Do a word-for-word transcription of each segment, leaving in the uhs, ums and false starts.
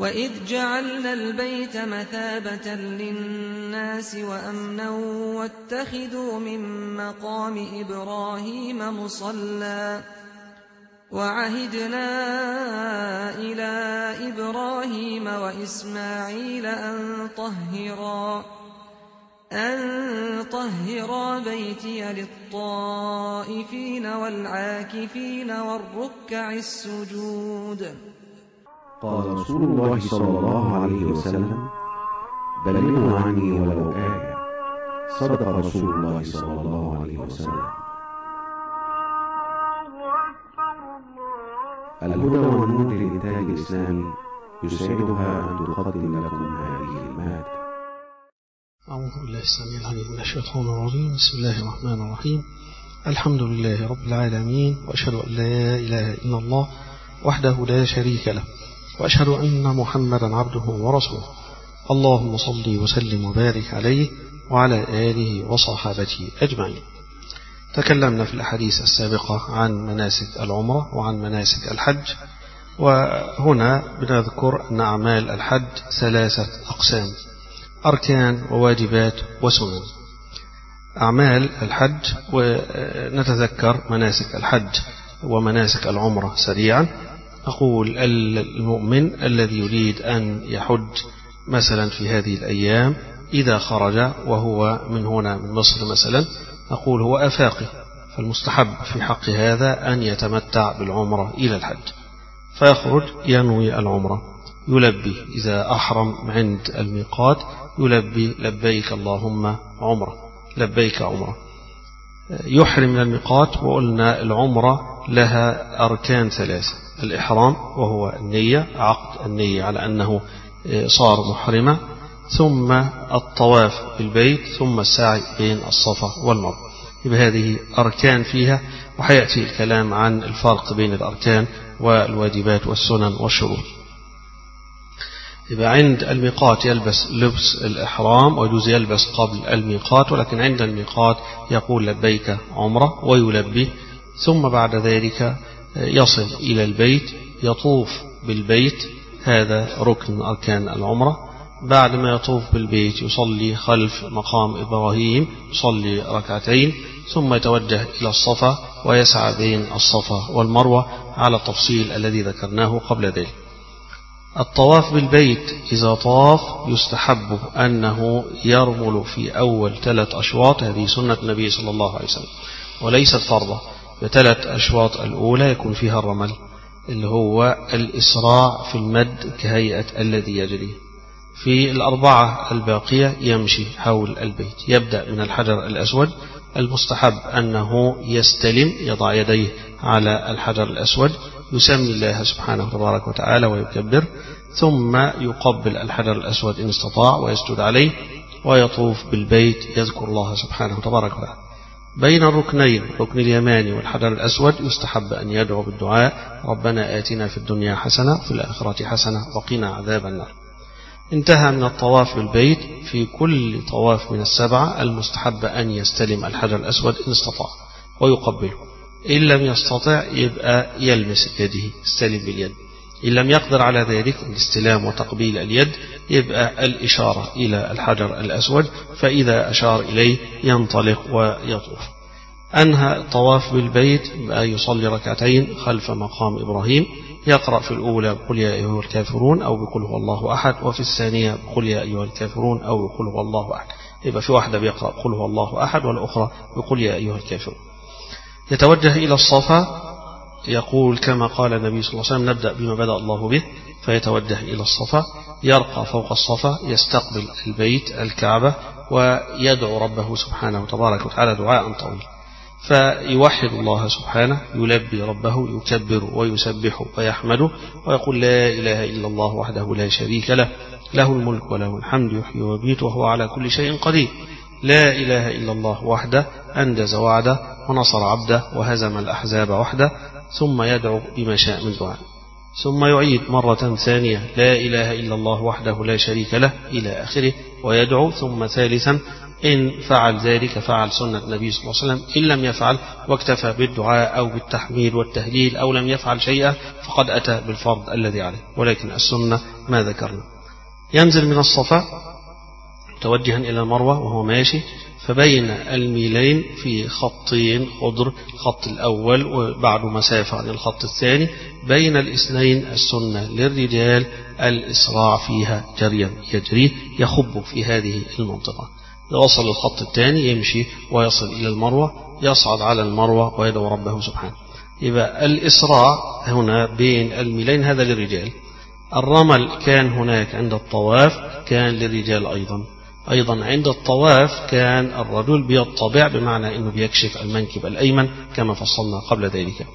وإذ جعلنا البيت مثابة للناس وأمنا واتخذوا من مقام إبراهيم مصلى وعهدنا إلى إبراهيم وإسماعيل أن طهرا أن طهرا بيتي للطائفين والعاكفين والركع السجود. قال رسول الله صلى الله عليه وسلم: بلغوا عني ولو آية. صدق رسول الله صلى الله عليه وسلم. الهدى والنور للإنتاج الإسلامي يسعدها أن تقدم لكم هذه المادة. أعوذ بالله السميع العليم من الشيطان الرجيم. بسم الله الرحمن الرحيم. الحمد لله رب العالمين، وأشهد أن لا إله إلا الله وحده لا شريك له، وأشهد أن محمدا عبده ورسوله. اللهم صل وسلم وبارك عليه وعلى آله وصحابته أجمعين. تكلمنا في الأحاديث السابقة عن مناسك العمرة وعن مناسك الحج، وهنا بنذكر أن أعمال الحج ثلاثة أقسام: أركان وواجبات وسنن. أعمال الحج، ونتذكر مناسك الحج ومناسك العمرة سريعا. أقول المؤمن الذي يريد أن يحج مثلا في هذه الأيام إذا خرج وهو من هنا من مصر مثلا، أقول هو أفاقي، فالمستحب في حق هذا أن يتمتع بالعمرة إلى الحج، فيخرج ينوي العمرة، يلبي إذا أحرم عند الميقات، يلبي لبيك اللهم عمرة، لبيك عمرة، يحرم من الميقات. وقلنا العمرة لها أركان ثلاثة: الإحرام وهو النية، عقد النية على أنه صار محرمة، ثم الطواف بالبيت، ثم السعي بين الصفا والمروة. يبقى هذه أركان فيها، وحيأتي الكلام عن الفرق بين الأركان والواجبات والسنن والشروط. يبقى عند الميقات يلبس لبس الإحرام، ويجوز يلبس قبل الميقات، ولكن عند الميقات يقول لبيك عمرة ويلبي، ثم بعد ذلك يصل إلى البيت، يطوف بالبيت، هذا ركن أركان العمرة. بعد ما يطوف بالبيت يصلي خلف مقام إبراهيم، يصلي ركعتين، ثم يتوجه إلى الصفا ويسعى بين الصفا والمروة على التفصيل الذي ذكرناه قبل ذلك. الطواف بالبيت إذا طاف يستحب أنه يرمل في أول ثلاث أشواط، هذه سنة النبي صلى الله عليه وسلم وليست فرضة. بثلاث أشواط الأولى يكون فيها الرمل، اللي هو الإسراع في المد كهيئة الذي يجري. في الأربعة الباقية يمشي حول البيت، يبدأ من الحجر الأسود. المستحب أنه يستلم، يضع يديه على الحجر الأسود، يسمي الله سبحانه تبارك وتعالى ويكبر، ثم يقبل الحجر الأسود إن استطاع ويسجد عليه، ويطوف بالبيت يذكر الله سبحانه تبارك وتعالى. بين الركنين، الركن اليماني والحجر الأسود، يستحب أن يدعو بالدعاء: ربنا آتنا في الدنيا حسنة وفي الآخرة حسنة وقنا عذاب النار. انتهى من الطواف بالبيت. في كل طواف من السبعة المستحب أن يستلم الحجر الأسود إن استطاع ويقبله. إن لم يستطع يبقى يلمس يده، يستلم باليد. إن لم يقدر على ذلك الاستلام وتقبيل اليد، يبقى الإشارة إلى الحجر الأسود، فإذا أشار إليه ينطلق ويطوف. أنهى الطواف بالبيت بأن يصلي ركعتين خلف مقام إبراهيم، يقرأ في الأولى بقل يا أيها الكافرون أو بقل هو الله أحد، وفي الثانية بقل يا أيها الكافرون أو بقل هو الله أحد. يبقى في واحدة بيقرأ بقل هو الله أحد، والأخرى بقل يا أيها الكافرون. يتوجه إلى الصفا، يقول كما قال النبي صلى الله عليه وسلم: نبدأ بما بدأ الله به. فيتوجه إلى الصفا، يرقى فوق الصفا، يستقبل البيت الكعبة، ويدعو ربه سبحانه تبارك وتعالى دعاء طويل. فيوحد الله سبحانه، يلبي ربه، يكبر ويسبح ويحمده، ويقول: لا إله إلا الله وحده لا شريك له، له الملك وله الحمد، يحيي ويميت وهو على كل شيء قدير. لا إله إلا الله وحده أنجز وعده ونصر عبده وهزم الأحزاب وحده. ثم يدعو بما شاء من دعاء، ثم يعيد مرة ثانية: لا إله إلا الله وحده لا شريك له، إلى آخره، ويدعو. ثم ثالثا إن فعل ذلك فعل سنة النبي صلى الله عليه وسلم، إن لم يفعل واكتفى بالدعاء أو بالتحميد والتهليل أو لم يفعل شيئا فقد أتى بالفرض الذي عليه، ولكن السنة ما ذكرنا. ينزل من الصفا متوجها إلى المروة وهو ماشي، فبين الميلين في خطين خضر، الخط الأول وبعد مسافة عن الخط الثاني، بين الاثنين السنة للرجال الإسراع فيها جريا، يجري يخب في هذه المنطقة. إذا وصل الخط الثاني يمشي ويصل إلى المروة، يصعد على المروة ويدعو ربه سبحانه. يبقى الإسراع هنا بين الميلين هذا للرجال. الرمل كان هناك عند الطواف كان للرجال أيضا. أيضا عند الطواف كان الرجل بيطبع، بمعنى أنه بيكشف المنكب الأيمن كما فصلنا قبل ذلك.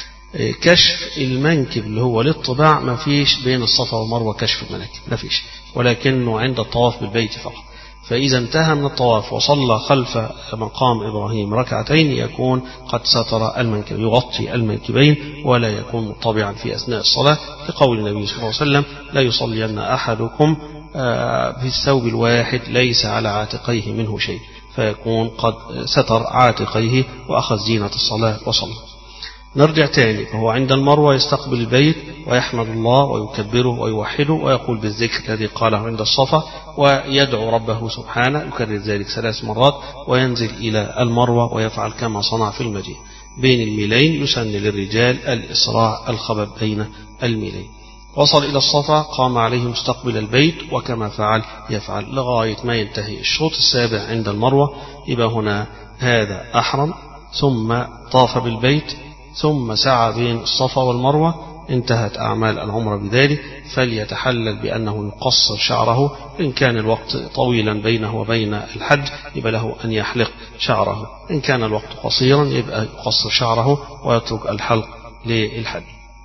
كشف المنكب اللي هو للطباع ما فيش بين الصفا والمروة كشف المناكب، ما فيش، ولكنه عند الطواف بالبيت فقط. فإذا انتهى من الطواف وصلى خلف مقام إبراهيم ركعتين يكون قد ستر المنكب، يغطي المنكبين ولا يكون مطبعا في أثناء الصلاة، لقول النبي صلى الله عليه وسلم: لا يصلين أحدكم في الثوب الواحد ليس على عاتقيه منه شيء، فيكون قد ستر عاتقيه وأخذ زينة الصلاة وصلى. نرجع تاني، فهو عند المروة يستقبل البيت ويحمد الله ويكبره ويوحده ويقول بالذكر الذي قاله عند الصفا، ويدعو ربه سبحانه، يكرر ذلك ثلاث مرات، وينزل إلى المروة ويفعل كما صنع في المجيء. بين الميلين يسن للرجال الإسراع الخبب بين الميلين. وصل إلى الصفا قام عليه مستقبل البيت، وكما فعل يفعل لغاية ما ينتهي الشوط السابع عند المروة. يبقى هنا هذا أحرم، ثم طاف بالبيت، ثم سعى بين الصفا والمروة، انتهت أعمال العمرة بذلك. فليتحلل بأنه يقصر شعره، إن كان الوقت طويلا بينه وبين الحج يبقى له أن يحلق شعره، إن كان الوقت قصيرا يبقى يقصر شعره ويترك الحلق للحج.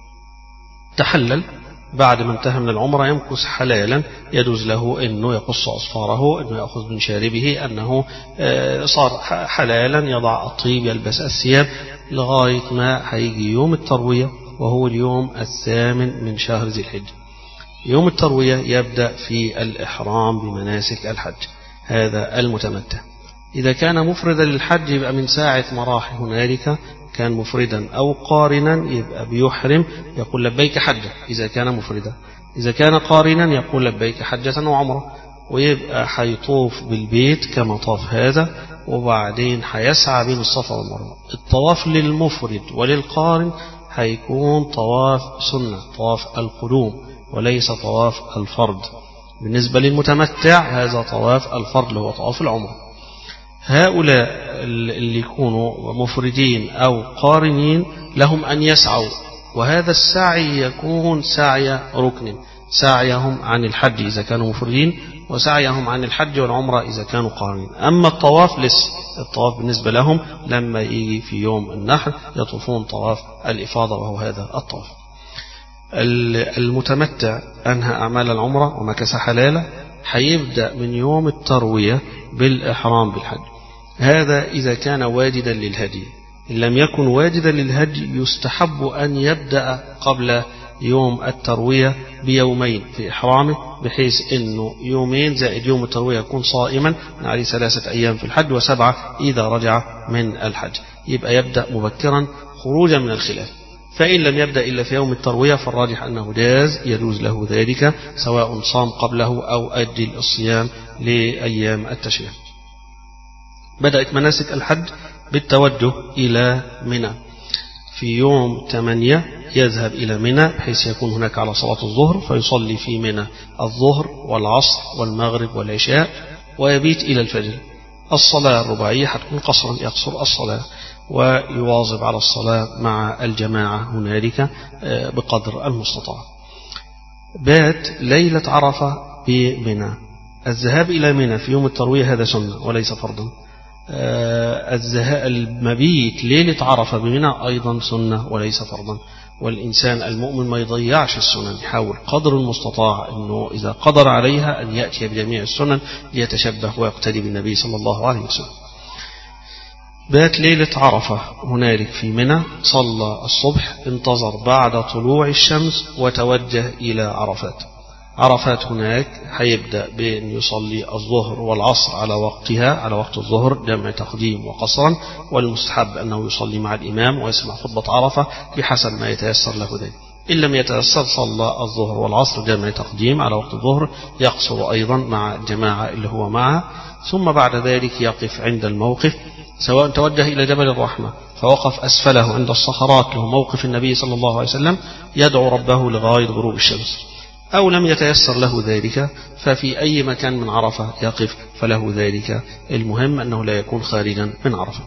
تحلل بعد ما انتهى من العمرة يمكث حلالا، يجوز له أنه يقص أصفاره، أنه يأخذ من شاربه، أنه صار حلالا، يضع الطيب، يلبس الثياب، لغاية ما هيجي يوم التروية وهو اليوم الثامن من شهر ذي الحجة. يوم التروية يبدأ في الإحرام بمناسك الحج، هذا المتمتع. إذا كان مفردا للحج يبقى من ساعة ما راح هنالك كان مفردا أو قارنا يبقى بيحرم، يقول لبيك حجة إذا كان مفردا. إذا كان قارنا يقول لبيك حجة وعمرة، ويبقى حيطوف بالبيت كما طاف هذا، وبعدين حيسعى بين الصفا والمروة. الطواف للمفرد وللقارن هيكون طواف سنة، طواف القدوم، وليس طواف الفرد. بالنسبة للمتمتع هذا طواف الفرد اللي هو طواف العمرة. هؤلاء اللي يكونوا مفردين أو قارنين لهم أن يسعوا، وهذا السعي يكون سعي ركن، سعيهم عن الحج إذا كانوا مفردين، وسعيهم عن الحج والعمرة إذا كانوا قارنين. أما الطواف لسه، الطواف بالنسبة لهم لما يجي في يوم النحر يطوفون طواف الإفاضة، وهو هذا الطواف. المتمتع أنهى أعمال العمرة ومكث حلاله، حيبدأ من يوم التروية بالإحرام بالحج. هذا إذا كان واجدا للهدي. إن لم يكن واجدا للهدي يستحب أن يبدأ قبل يوم التروية بيومين في إحرامه، بحيث أنه يومين زائد يوم التروية يكون صائما، عليه ثلاثة أيام في الحج وسبعة إذا رجع من الحج. يبقى يبدأ مبكرا خروجا من الخلاف. فإن لم يبدأ إلا في يوم التروية فالراجح أنه جاز، يجوز له ذلك سواء صام قبله أو أجل الصيام لأيام التشريق. بدأت مناسك الحج بالتوجه إلى منى. في يوم ثمانية يذهب إلى منى بحيث يكون هناك على صلاة الظهر، فيصلي في منى الظهر والعصر والمغرب والعشاء، ويبيت إلى الفجر. الصلاة الرباعية حتكون قصرا، يقصر الصلاة ويواظب على الصلاة مع الجماعة هنالك بقدر المستطاع. بات ليلة عرفة بمنى. الذهاب إلى منى في يوم التروية هذا سنة وليس فرضا. المبيت ليلة عرفة بمنى أيضا سنة وليس فرضا. والإنسان المؤمن ما يضيعش السنن، يحاول قدر المستطاع أنه إذا قدر عليها أن يأتي بجميع السنن ليتشبه ويقتدي بالنبي صلى الله عليه وسلم. بات ليلة عرفة هنالك في منى، صلى الصبح، انتظر بعد طلوع الشمس وتوجه إلى عرفات. عرفات هناك هيبدأ بأن يصلي الظهر والعصر على وقتها، على وقت الظهر جمع تقديم وقصرا، والمستحب أنه يصلي مع الإمام ويسمع خطبة عرفة بحسب ما يتيسر له ذلك. إن لم يتيسر صلى الظهر والعصر جمع تقديم على وقت الظهر، يقصر أيضا مع الجماعة اللي هو معه، ثم بعد ذلك يقف عند الموقف، سواء توجه إلى جبل الرحمة فوقف أسفله عند الصخرات له موقف النبي صلى الله عليه وسلم يدعو ربه لغاية غروب الشمس، أو لم يتيسر له ذلك ففي أي مكان من عرفة يقف فله ذلك، المهم أنه لا يكون خارجا من عرفة.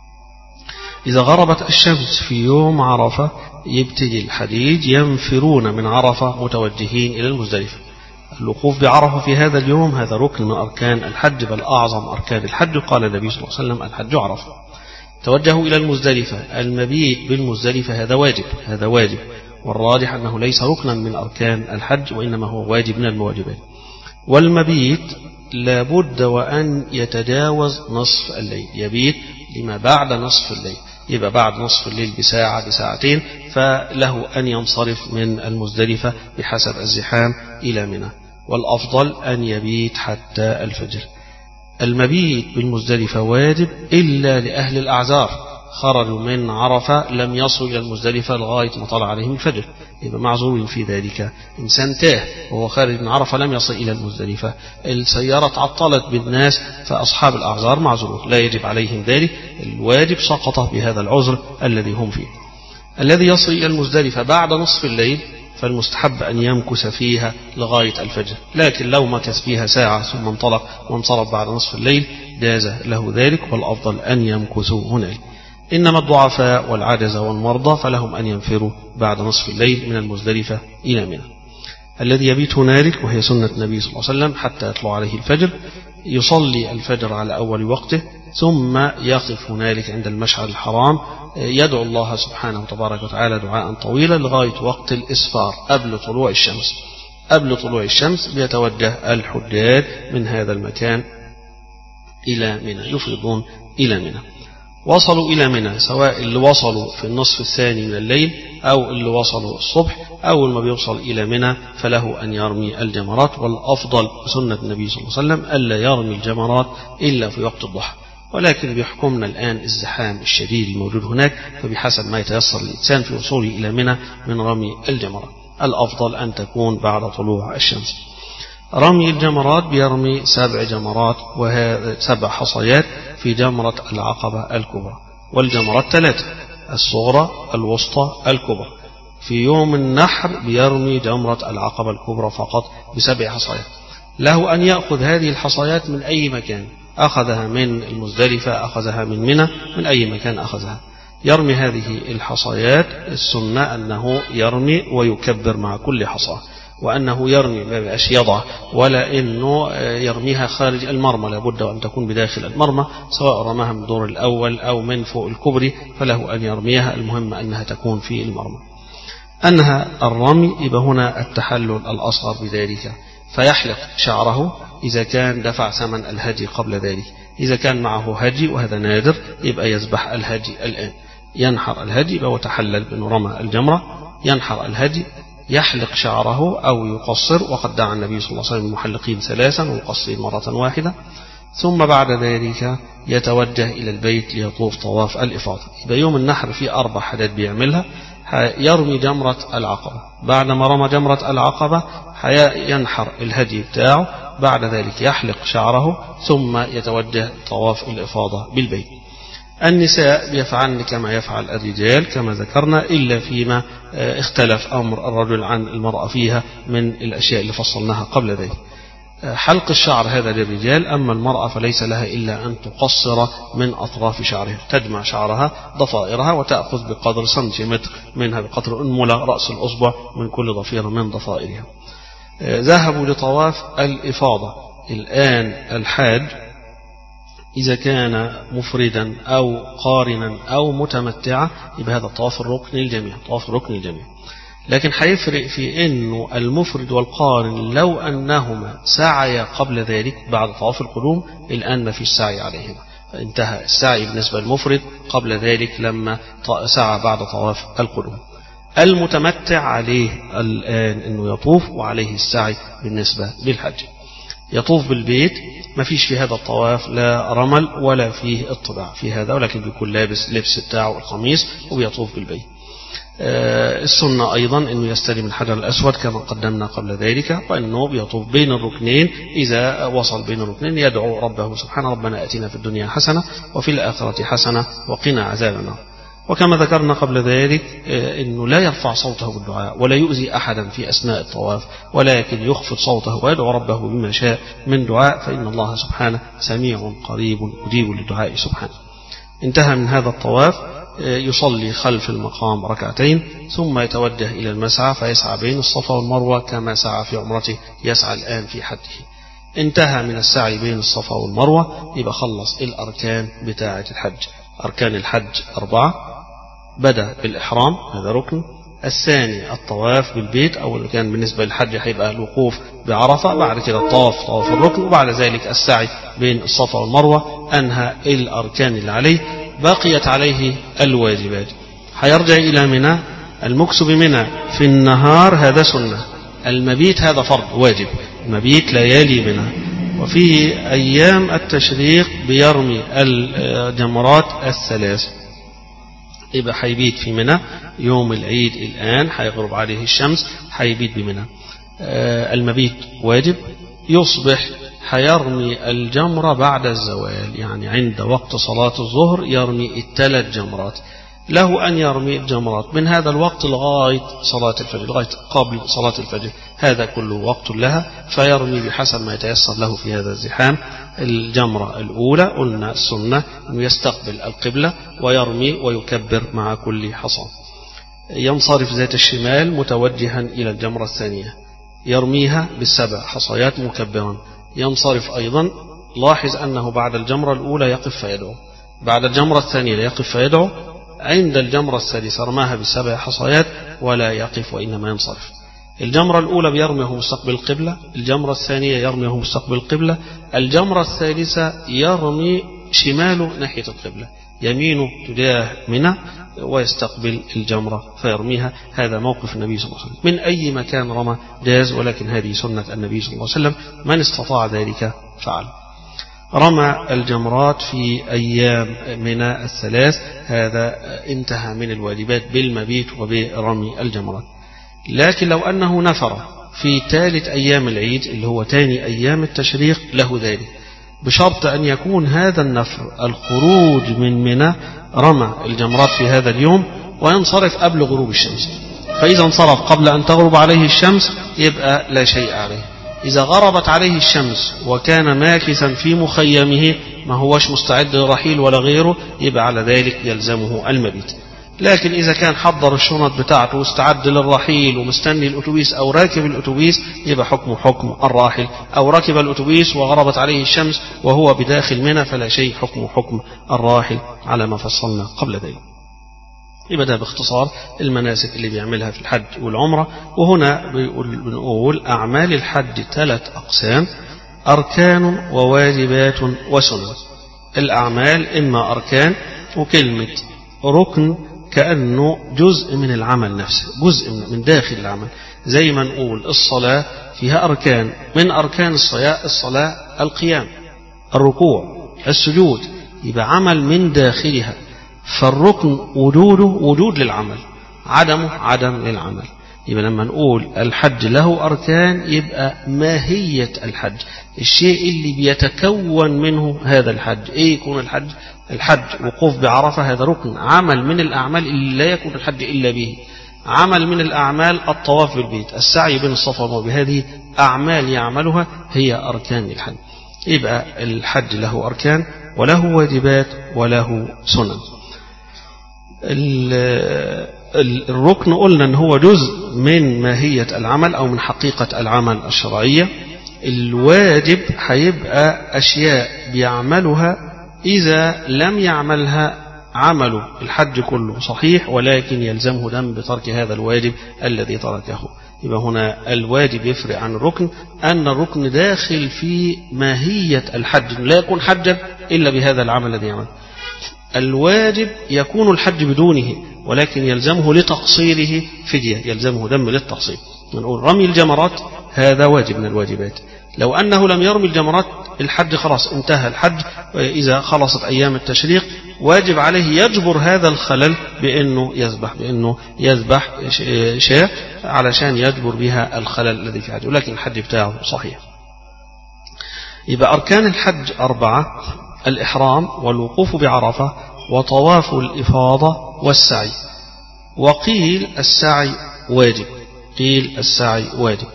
إذا غربت الشمس في يوم عرفة يبتدي الحجيج ينفرون من عرفة متوجهين إلى المزدلفة. الوقوف بعرفة في هذا اليوم هذا ركن من أركان الحج، بل أعظم أركان الحج، قال النبي صلى الله عليه وسلم الحج عرفة. توجهوا إلى المزدلفة، المبيت بالمزدلفة هذا واجب، هذا واجب، والراجح أنه ليس ركنا من أركان الحج وإنما هو واجب من المواجبات. والمبيت لابد وأن يتجاوز نصف الليل، يبيت لما بعد نصف الليل، يبقى بعد نصف الليل بساعة بساعتين فله أن ينصرف من المزدلفة بحسب الزحام إلى منى، والأفضل أن يبيت حتى الفجر. المبيت بالمزدلفة واجب إلا لأهل الأعذار، خرجوا من عرفة لم يصلوا إلى المزدلفة لغاية ما طلع عليهم الفجر، يبقى معذور في ذلك. إنسان تاه وهو خارج من عرفة لم يصل إلى المزدلفة، السيارة تعطلت بالناس، فأصحاب الأعذار معذورون لا يجب عليهم ذلك، الواجب سقط بهذا العذر الذي هم فيه. الذي يصل إلى المزدلفة بعد نصف الليل فالمستحب أن يمكث فيها لغاية الفجر، لكن لو مكث فيها ساعة ثم انطلق وانصرف بعد نصف الليل جاز له ذلك، والأفضل أن يمكثوا هنالك. إنما الضعفاء والعجز والمرضى فلهم أن ينفروا بعد نصف الليل من المزدلفة إلى منى. الذي يبيت هنالك وهي سنة النبي صلى الله عليه وسلم حتى يطلع عليه الفجر، يصلي الفجر على أول وقته ثم يقف هنالك عند المشعر الحرام يدعو الله سبحانه وتبارك وتعالى دعاء طويلا لغاية وقت الإسفار قبل طلوع الشمس. قبل طلوع الشمس بيتوجه الحجاج من هذا المكان إلى منى، يفيضون إلى منى. وصلوا إلى منى سواء اللي وصلوا في النصف الثاني من الليل أو اللي وصلوا الصبح، أول ما بيوصل إلى منى فله أن يرمي الجمرات، والأفضل سنة النبي صلى الله عليه وسلم ألا يرمي الجمرات إلا في وقت الضحى، ولكن بيحكمنا الآن الزحام الشديد الموجود هناك، فبحسب ما يتيسر الإنسان في وصوله إلى منى من رمي الجمرات، الأفضل أن تكون بعد طلوع الشمس. رمي الجمرات بيرمي سبع جمرات وهذا سبع حصيات في جمرة العقبة الكبرى، والجمرات ثلاثة الصغرى الوسطى الكبرى. في يوم النحر بيرمي جمرة العقبة الكبرى فقط بسبع حصيات، له أن يأخذ هذه الحصيات من أي مكان، أخذها من المزدلفة أخذها من منى، من أي مكان أخذها يرمي هذه الحصيات. السنة أنه يرمي ويكبر مع كل حصاة، وأنه يرمي ما بقاش يضع ولا أنه يرميها خارج المرمى، لابد أن تكون بداخل المرمى، سواء رماها من الدور الأول أو من فوق الكبري فله أن يرميها، المهم أنها تكون في المرمى. أنها الرمي يبقى هنا التحلل الأصغر بذلك، فيحلق شعره إذا كان دفع ثمن الهدي قبل ذلك، إذا كان معه هدي وهذا نادر يبقى يذبح الهدي الآن، ينحر الهدي يبقى وتحلل بأنه رمى الجمرة، ينحر الهدي، يحلق شعره أو يقصر، وقد دعا النبي صلى الله عليه وسلم المحلقين ثلاثا ومقصرين مرة واحدة، ثم بعد ذلك يتوجه إلى البيت ليطوف طواف الإفاضة. يبقى يوم النحر في أربع حاجات بيعملها، يرمي جمرة العقبة، بعد ما رمى جمرة العقبة ينحر الهدي بتاعه، بعد ذلك يحلق شعره ثم يتوجه طواف الإفاضة بالبيت. النساء بيفعلن كما يفعل الرجال كما ذكرنا، إلا فيما اختلف أمر الرجل عن المرأة فيها من الأشياء اللي فصلناها قبل ذلك. حلق الشعر هذا للرجال، أما المرأة فليس لها إلا أن تقصر من أطراف شعرها، تجمع شعرها ضفائرها وتأخذ بقدر سنتيمتر منها، بقدر أنملة رأس الأصبع من كل ضفيرة من ضفائرها. ذهبوا لطواف الإفاضة. الآن الحاج إذا كان مفردا أو قارنا أو متمتعا يبقى هذا طواف الركن الجميع، طواف الركن الجميع. لكن حيفرق في أنه المفرد والقارن لو أنهما سعيا قبل ذلك بعد طواف القدوم، الآن ما فيش سعي عليهما، فانتهى السعي بالنسبة للمفرد قبل ذلك لما سعى بعد طواف القدوم. المتمتع عليه الآن أنه يطوف وعليه السعي بالنسبة للحج. يطوف بالبيت، ما فيش في هذا الطواف لا رمل ولا فيه اطباع في هذا، ولكن بيكون لابس لبس بتاعه القميص وبيطوف بالبيت. السنة أيضا أنه يستلم الحجر الأسود كما قدمنا قبل ذلك، وأنه بيطوف بين الركنين، إذا وصل بين الركنين يدعو ربه سبحانه ربنا آتنا في الدنيا حسنة وفي الآخرة حسنة وقنا عذاب النار. وكما ذكرنا قبل ذلك أنه لا يرفع صوته بالدعاء ولا يؤذي أحدا في أثناء الطواف، ولكن يخفض صوته ويدعو ربه بما شاء من دعاء، فإن الله سبحانه سميع قريب مجيب للدعاء سبحانه. انتهى من هذا الطواف يصلي خلف المقام ركعتين، ثم يتوجه إلى المسعى فيسعى بين الصفا والمروة كما سعى في عمرته يسعى الآن في حجه. انتهى من السعي بين الصفا والمروة، يبقى خلص الأركان بتاعة الحج. أركان الحج أربعة، بدأ بالإحرام هذا ركن، الثاني الطواف بالبيت، أو كان بالنسبة للحج هيبقى الوقوف بعرفة، بعد كده الطواف طواف الركن، وبعد ذلك السعي بين الصفا والمروة. أنهى الأركان اللي عليه، بقيت عليه الواجبات. هيرجع إلى منى. المكث بمنى في النهار هذا سنة، المبيت هذا فرض واجب، المبيت ليالي منى. وفي أيام التشريق بيرمي الجمرات الثلاث، يبقى حيبيت في منى يوم العيد. الآن حيغرب عليه الشمس، حيبيت بمنى. المبيت واجب. يصبح حيرمي الجمرة بعد الزوال، يعني عند وقت صلاة الظهر يرمي الثلاث جمرات. له أن يرمي الجمرات من هذا الوقت لغاية صلاة الفجر، لغاية قبل صلاة الفجر، هذا كله وقت لها، فيرمي بحسب ما يتيسر له في هذا الزحام. الجمرة الأولى قلنا السنة أنه يستقبل القبلة ويرمي ويكبر مع كل حصى. ينصرف ذات الشمال متوجها إلى الجمرة الثانية، يرميها بالسبع حصيات مكبرا. ينصرف أيضا، لاحظ أنه بعد الجمرة الأولى يقف فيدعو، بعد الجمرة الثانية لا يقف فيدعو، عند الجمرة الثالثة رماها بسبع حصيات ولا يقف وإنما ينصرف. الجمرة الأولى بيرميه مستقبل القبلة، الجمرة الثانية يرميه مستقبل القبلة، الجمرة الثالثة يرمي شماله ناحية القبلة، يمينه تجاه منى ويستقبل الجمرة فيرميها. هذا موقف النبي صلى الله عليه وسلم، من أي مكان رمى جاز، ولكن هذه سنة النبي صلى الله عليه وسلم، من استطاع ذلك فعل. رمى الجمرات في أيام منى الثلاث، هذا انتهى من الواجبات بالمبيت وبرمي الجمرات. لكن لو أنه نفر في ثالث أيام العيد اللي هو ثاني أيام التشريق له ذلك، بشرط أن يكون هذا النفر الخروج من منى رمى الجمرات في هذا اليوم وينصرف قبل غروب الشمس. فإذا انصرف قبل أن تغرب عليه الشمس يبقى لا شيء عليه. إذا غربت عليه الشمس وكان ماكثا في مخيمه ما هوش مستعد للرحيل ولا غيره، يبقى على ذلك يلزمه المبيت. لكن إذا كان حضر الشنط بتاعته واستعد للرحيل ومستني الأتوبيس أو راكب الأتوبيس، يبقى حكم حكم الراحل، أو ركب الأتوبيس وغربت عليه الشمس وهو بداخل منى فلا شيء حكم حكم الراحل على ما فصلنا قبل ذلك. يبقى ده باختصار المناسك اللي بيعملها في الحج والعمرة. وهنا بنقول أعمال الحج ثلاث أقسام: أركان وواجبات وسنن. الأعمال إما أركان، وكلمة ركن كأنه جزء من العمل نفسه، جزء من داخل العمل. زي ما نقول الصلاة فيها أركان، من أركان الصلاة الصلاة القيام، الركوع، السجود، يبقى عمل من داخلها. فالركن وجوده وجود للعمل، عدمه عدم للعمل. يبقى لما نقول الحج له أركان يبقى ماهية الحج، الشيء اللي بيتكون منه هذا الحج. إيه يكون الحج؟ الحج وقوف بعرفة، هذا ركن، عمل من الأعمال اللي لا يكون الحج إلا به. عمل من الأعمال الطواف بالبيت، السعي بين الصفا والمروة، بهذه أعمال يعملها هي أركان الحج. يبقى الحج له أركان وله واجبات وله سنن. الركن قلنا أن هو جزء من ماهية العمل أو من حقيقة العمل الشرعية. الواجب هيبقى أشياء بيعملها إذا لم يعملها عمله الحج كله صحيح، ولكن يلزمه دم بترك هذا الواجب الذي تركه. يبقى هنا الواجب يفرق عن الركن، أن الركن داخل في ماهية الحج، لا يكون حجا إلا بهذا العمل الذي يعمل. الواجب يكون الحج بدونه، ولكن يلزمه لتقصيره فدية، يلزمه دم للتقصير. نقول رمي الجمرات هذا واجب من الواجبات، لو أنه لم يرمي الجمرات الحج خلاص انتهى الحج. إذا خلصت أيام التشريق واجب عليه يجبر هذا الخلل بأنه يذبح بأنه يذبح شاة علشان يجبر بها الخلل الذي في حجه، ولكن الحج بتاعه صحيح. يبقى أركان الحج أربعة: الإحرام والوقوف بعرفة وطواف الإفاضة والسعي. وقيل السعي واجب، قيل السعي واجب.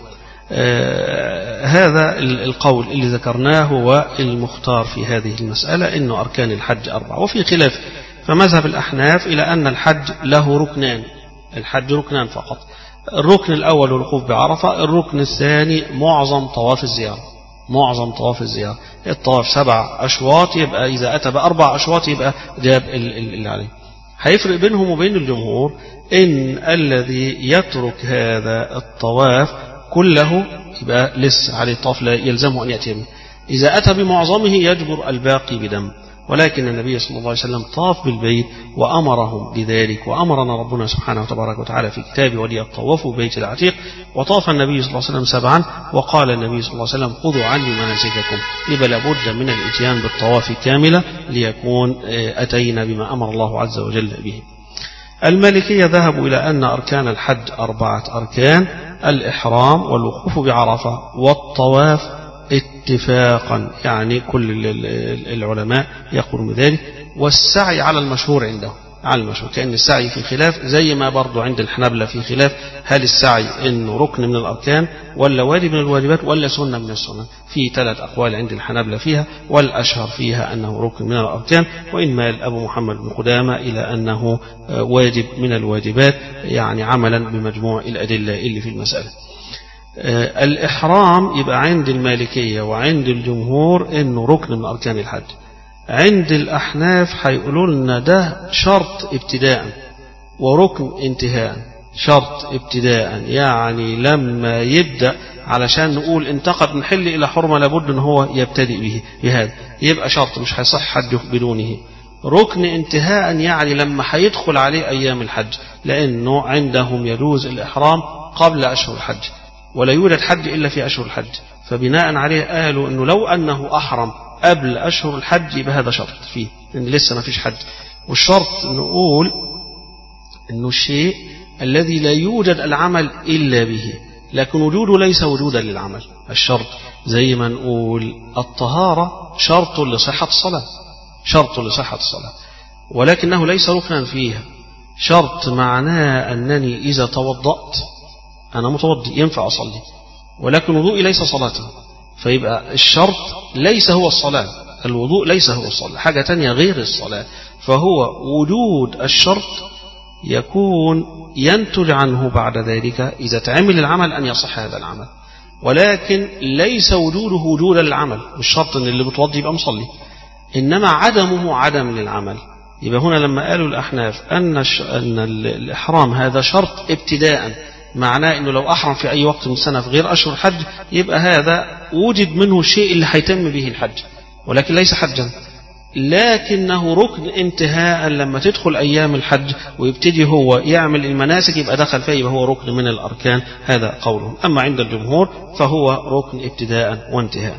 آه هذا القول اللي ذكرناه هو المختار في هذه المسألة، إنه أركان الحج أربعة. وفي خلاف، فمذهب الأحناف إلى أن الحج له ركنان، الحج ركنان فقط. الركن الأول الوقوف بعرفة، الركن الثاني معظم طواف الزيارة، معظم طواف الزيارة. الطواف سبع أشواط، يبقى إذا أتى بأربع أشواط يبقى جاب اللي عليه. هيفرق بينهم وبين الجمهور إن الذي يترك هذا الطواف كله يبقى لسه عليه طواف لا يلزمه أن يأتي به، إذا أتى بمعظمه يجبر الباقي بدم. ولكن النبي صلى الله عليه وسلم طاف بالبيت وأمرهم بذلك، وأمرنا ربنا سبحانه وتبارك وتعالى في كتابه وليطوفوا ببيت العتيق. وطاف النبي صلى الله عليه وسلم سبعا، وقال النبي صلى الله عليه وسلم خذوا عني مناسككم. يبقى لابد من الاتيان بالطواف كاملة ليكون أتينا بما أمر الله عز وجل به. المالكية ذهبوا إلى أن أركان الحج أربعة أركان: الإحرام والوقوف بعرفة والطواف اتفاقا، يعني كل العلماء يقولون بذلك، والسعي على المشهور عندهم، على المشهور، كأن السعي في خلاف، زي ما برضو عند الحنابلة في خلاف، هل السعي إنه ركن من الأركان ولا واجب من الواجبات ولا سنة من السنن. في ثلاث أقوال عند الحنابلة فيها، والأشهر فيها أنه ركن من الأركان، وإن مال أبو محمد بن قدامة إلى أنه واجب من الواجبات، يعني عملا بمجموع الأدلة اللي في المسألة. الإحرام يبقى عند المالكية وعند الجمهور إنه ركن من أركان الحج. عند الأحناف هيقولوا لنا ده شرط ابتداء وركن انتهاء. شرط ابتداء يعني لما يبدأ، علشان نقول انتقل من حل إلى حرمة لابد أن هو يبتدئ به بهذا، يبقى شرط مش هيصح حجه بدونه. ركن انتهاء يعني لما هيدخل عليه أيام الحج، لأنه عندهم يجوز الإحرام قبل أشهر الحج، ولا يوجد حج إلا في أشهر الحج، فبناء عليه قالوا أنه لو أنه أحرم قبل أشهر الحج يبقى هذا شرط فيه، إن لسه ما فيش حج. والشرط نقول أنه الشيء الذي لا يوجد العمل إلا به، لكن وجوده ليس وجودا للعمل. الشرط زي ما نقول الطهارة شرط لصحة الصلاة، شرط لصحة الصلاة، ولكنه ليس ركنا فيها. شرط معناه أنني إذا توضأت أنا متوضئ ينفع أصلي، ولكن وضوئي ليس صلاة، فيبقى الشرط ليس هو الصلاة، الوضوء ليس هو الصلاة، حاجة تانية غير الصلاة. فهو وجود الشرط يكون ينتج عنه بعد ذلك إذا تعمل العمل أن يصح هذا العمل، ولكن ليس وجوده وجودا للعمل. مش شرط أن اللي بتوضي يبقى مصلي، إنما عدمه عدم للعمل. يبقى هنا لما قالوا الأحناف أن أن الإحرام هذا شرط ابتداء، معناه أنه لو أحرم في أي وقت من السنة في غير أشهر الحج يبقى هذا وجد منه الشيء اللي هيتم به الحج، ولكن ليس حجا، لكنه ركن انتهاء. لما تدخل أيام الحج ويبتدي هو يعمل المناسك يبقى دخل فيه، يبقى هو ركن من الأركان. هذا قولهم. أما عند الجمهور فهو ركن ابتداء وانتهاء.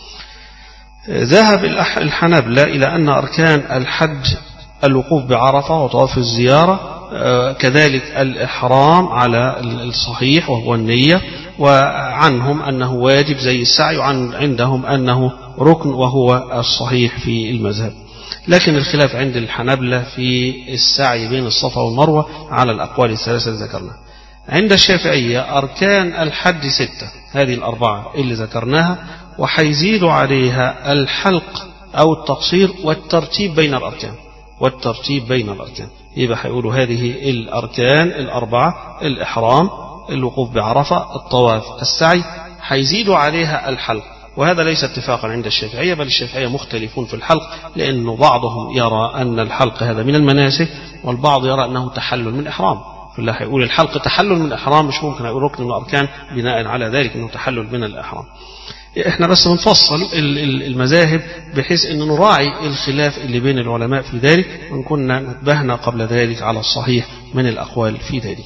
ذهب الحنابلة إلى أن أركان الحج الوقوف بعرفة وطواف الزيارة، كذلك الإحرام على الصحيح وهو النية، وعنهم أنه واجب زي السعي، وعن عندهم أنه ركن وهو الصحيح في المذهب. لكن الخلاف عند الحنابلة في السعي بين الصفا والمروة على الأقوال الثلاثة التي ذكرناها. عند الشافعية أركان الحج ستة، هذه الأربعة اللي ذكرناها، وحيزيد عليها الحلق أو التقصير والترتيب بين الأركان، والترتيب بين الأركان. يبقى حيقولوا هذه الأركان الأربعة: الإحرام، الوقوف بعرفة، الطواف، السعي، حيزيدوا عليها الحلق. وهذا ليس اتفاقا عند الشافعية، بل الشافعية مختلفون في الحلق، لأنه بعضهم يرى أن الحلق هذا من المناسك، والبعض يرى أنه تحلل من إحرام، اللي هيقول الحلق تحلل من الإحرام مش ممكن هيقول ركن من الأركان بناء على ذلك أنه تحلل من الإحرام. احنا بس بنفصل المذاهب بحيث أن نراعي الخلاف اللي بين العلماء في ذلك، وإن كنا نتبهنا قبل ذلك على الصحيح من الأقوال في ذلك.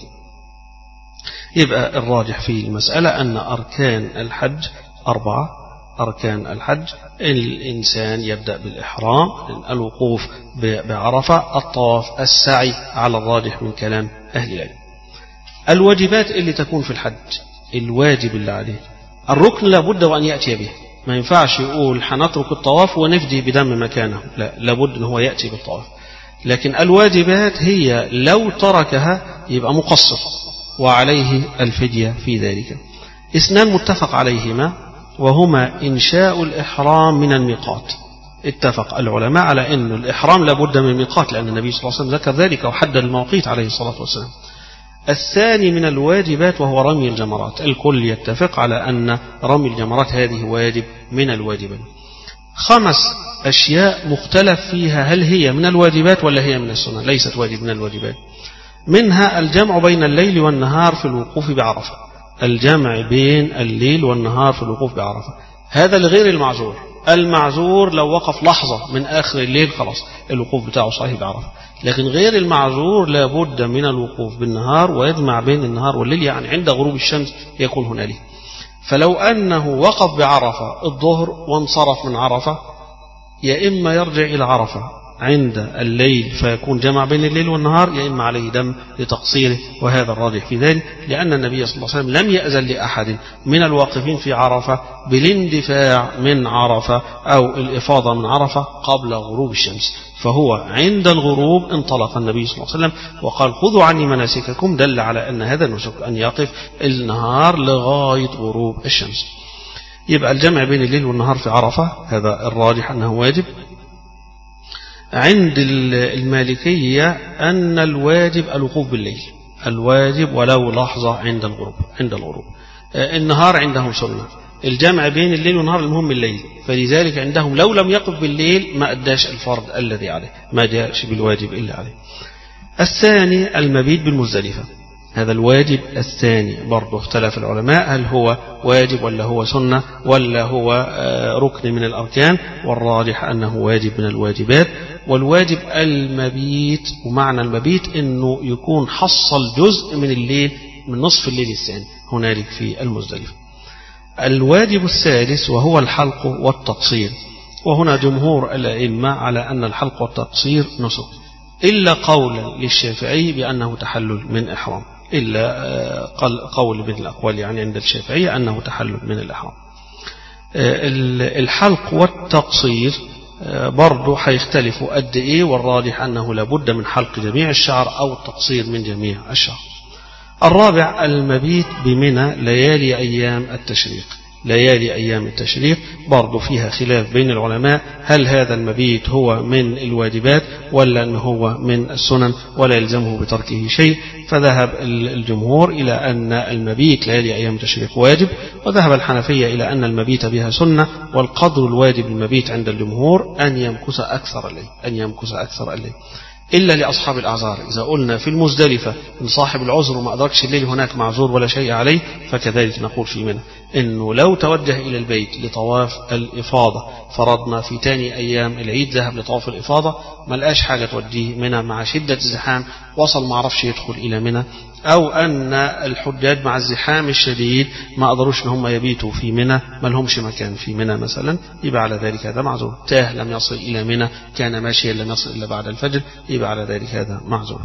يبقى الراجح في المسألة أن أركان الحج أربعة. أركان الحج الإنسان يبدأ بالإحرام، الوقوف بعرفة، الطواف، السعي على الراجح من كلام أهل العلم. الواجبات اللي تكون في الحج، الواجب اللي عليه الركن لابد وأن يأتي به، ما ينفعش يقول حنترك الطواف ونفدي بدم مكانه، لا، لابد أن هو يأتي بالطواف. لكن الواجبات هي لو تركها يبقى مقصر وعليه الفدية في ذلك. اثنان متفق عليهما وهما إنشاء الإحرام من الميقات. اتفق العلماء على أن الإحرام لابد من الميقات، لأن النبي صلى الله عليه وسلم ذكر ذلك وحدد المواقيت عليه الصلاة والسلام. الثاني من الواجبات وهو رمي الجمرات، الكل يتفق على أن رمي الجمرات هذه واجب من الواجبات. خمس أشياء مختلف فيها هل هي من الواجبات ولا هي من السنة، ليست واجب من الواجبات. منها الجمع بين الليل والنهار في الوقوف بعرفة، الجمع بين الليل والنهار في الوقوف بعرفة، هذا لغير المعذور. المعذور لو وقف لحظة من آخر الليل خلاص الوقوف بتاعه صحيح بعرفة، لكن غير المعذور لابد من الوقوف بالنهار ويجمع بين النهار والليل، يعني عند غروب الشمس يكون هنالك. فلو أنه وقف بعرفة الظهر وانصرف من عرفة، يا إما يرجع إلى عرفة عند الليل فيكون جمع بين الليل والنهار، يا إما عليه دم لتقصيره، وهذا الراجح في ذلك، لأن النبي صلى الله عليه وسلم لم يأذن لأحد من الواقفين في عرفة بالاندفاع من عرفة أو الإفاضة من عرفة قبل غروب الشمس، فهو عند الغروب انطلق النبي صلى الله عليه وسلم وقال خذوا عني مناسككم، دل على أن هذا النسك أن يقف النهار لغاية غروب الشمس. يبقى الجمع بين الليل والنهار في عرفة هذا الراجح أنه واجب. عند المالكية أن الواجب الوقوف بالليل، الواجب ولو لحظة عند الغروب. عند الغروب النهار عندهم سنة، الجمع بين الليل والنهار المهم الليل، فلذلك عندهم لو لم يقف بالليل ما أداش الفرض الذي عليه، ما جاءش بالواجب إلا عليه. الثاني المبيت بالمزدلفة، هذا الواجب الثاني برضه اختلف العلماء هل هو واجب ولا هو سنة ولا هو ركن من الأركان، والراجح أنه واجب من الواجبات. والواجب المبيت، ومعنى المبيت أنه يكون حصل جزء من الليل من نصف الليل الثاني هنالك في المزدلفة. الواجب الثالث وهو الحلق والتقصير، وهنا جمهور الأئمة على أن الحلق والتقصير نسك، إلا قولا للشافعي بأنه تحلل من إحرام، إلا قول من الأقوال يعني عند الشافعية أنه تحلل من الإحرام. الحلق والتقصير برضو هيختلفوا قد إيه، والراجح أنه لابد من حلق جميع الشعر أو التقصير من جميع الشعر. الرابع المبيت بمنى ليالي أيام التشريق، ليالي أيام التشريق برضو فيها خلاف بين العلماء هل هذا المبيت هو من الواجبات ولا أنه هو من السنن ولا يلزمه بتركه شيء. فذهب الجمهور إلى أن المبيت ليالي أيام التشريق واجب، وذهب الحنفية إلى أن المبيت بها سنة، والقدر الواجب المبيت عند الجمهور أن يمكث أكثر الليل، أن يمكث أكثر الليل، إلا لأصحاب الأعذار. إذا قلنا في المزدلفة إن صاحب العذر وما أدركش الليل هناك معذور ولا شيء عليه، فكذلك نقول في منى إنه لو توجه إلى البيت لطواف الإفاضة، فرضنا في تاني أيام العيد ذهب لطواف الإفاضة ما لقاش حاجة توديه منى مع شدة الزحام، وصل ما عرفش يدخل إلى منى، أو أن الحجاج مع الزحام الشديد ما قدروش إن هم يبيتوا في منى، ما لهمش مكان في منى مثلا، يبقى على ذلك هذا معذور. تاه لم يصل إلى منى، كان ماشيا لم يصل إلا بعد الفجر، يبقى على ذلك هذا معذور.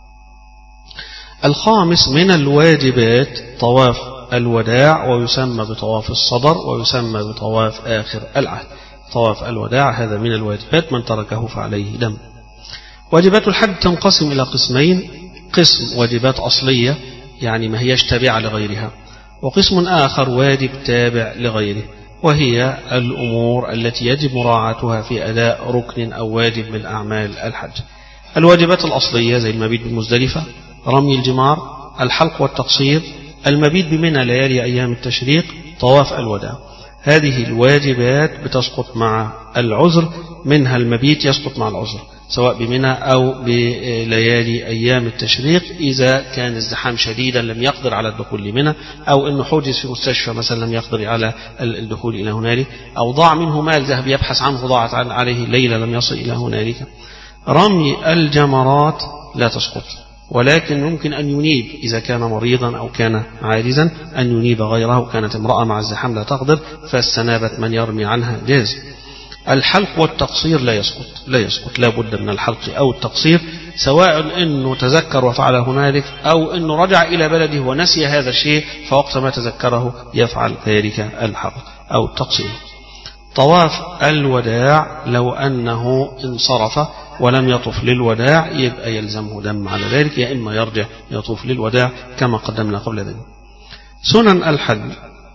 الخامس من الواجبات طواف الوداع، ويسمى بطواف الصدر ويسمى بطواف آخر العهد. طواف الوداع هذا من الواجبات، من تركه فعليه دم. واجبات الحج تنقسم إلى قسمين، قسم واجبات أصلية يعني ما هيش تابعة لغيرها، وقسم آخر واجب تابع لغيره، وهي الأمور التي يجب مراعاتها في أداء ركن أو واجب من أعمال الحج. الواجبات الأصلية زي المبيت بالمزدلفة، رمي الجمار، الحلق والتقصير، المبيت بمنى ليالي أيام التشريق، طواف الوداع. هذه الواجبات بتسقط مع العذر، منها المبيت يسقط مع العذر سواء بمنى أو بليالي أيام التشريق إذا كان الزحام شديدا لم يقدر على الدخول لمنى، أو أنه حجز في مستشفى مثلا لم يقدر على الدخول إلى هنالك، أو ضاع منه مال ذهب يبحث عنه ضاعت عليه ليلة لم يصل إلى هنالك. رمي الجمرات لا تسقط، ولكن ممكن أن ينيب إذا كان مريضا أو كان عاجزا أن ينيب غيره، كانت امرأة مع الزحام لا تقدر فاستنابت من يرمي عنها جاز. الحلق والتقصير لا يسقط لا يسقط لا بد من الحلق أو التقصير، سواء أنه تذكر وفعل هنالك أو أنه رجع إلى بلده ونسي هذا الشيء فوقت ما تذكره يفعل ذلك الحلق أو التقصير. طواف الوداع لو أنه انصرف ولم يطف للوداع يبقى يلزمه دم على ذلك، يا إما يرجع يطوف للوداع كما قدمنا قبل ذلك. سنن الحج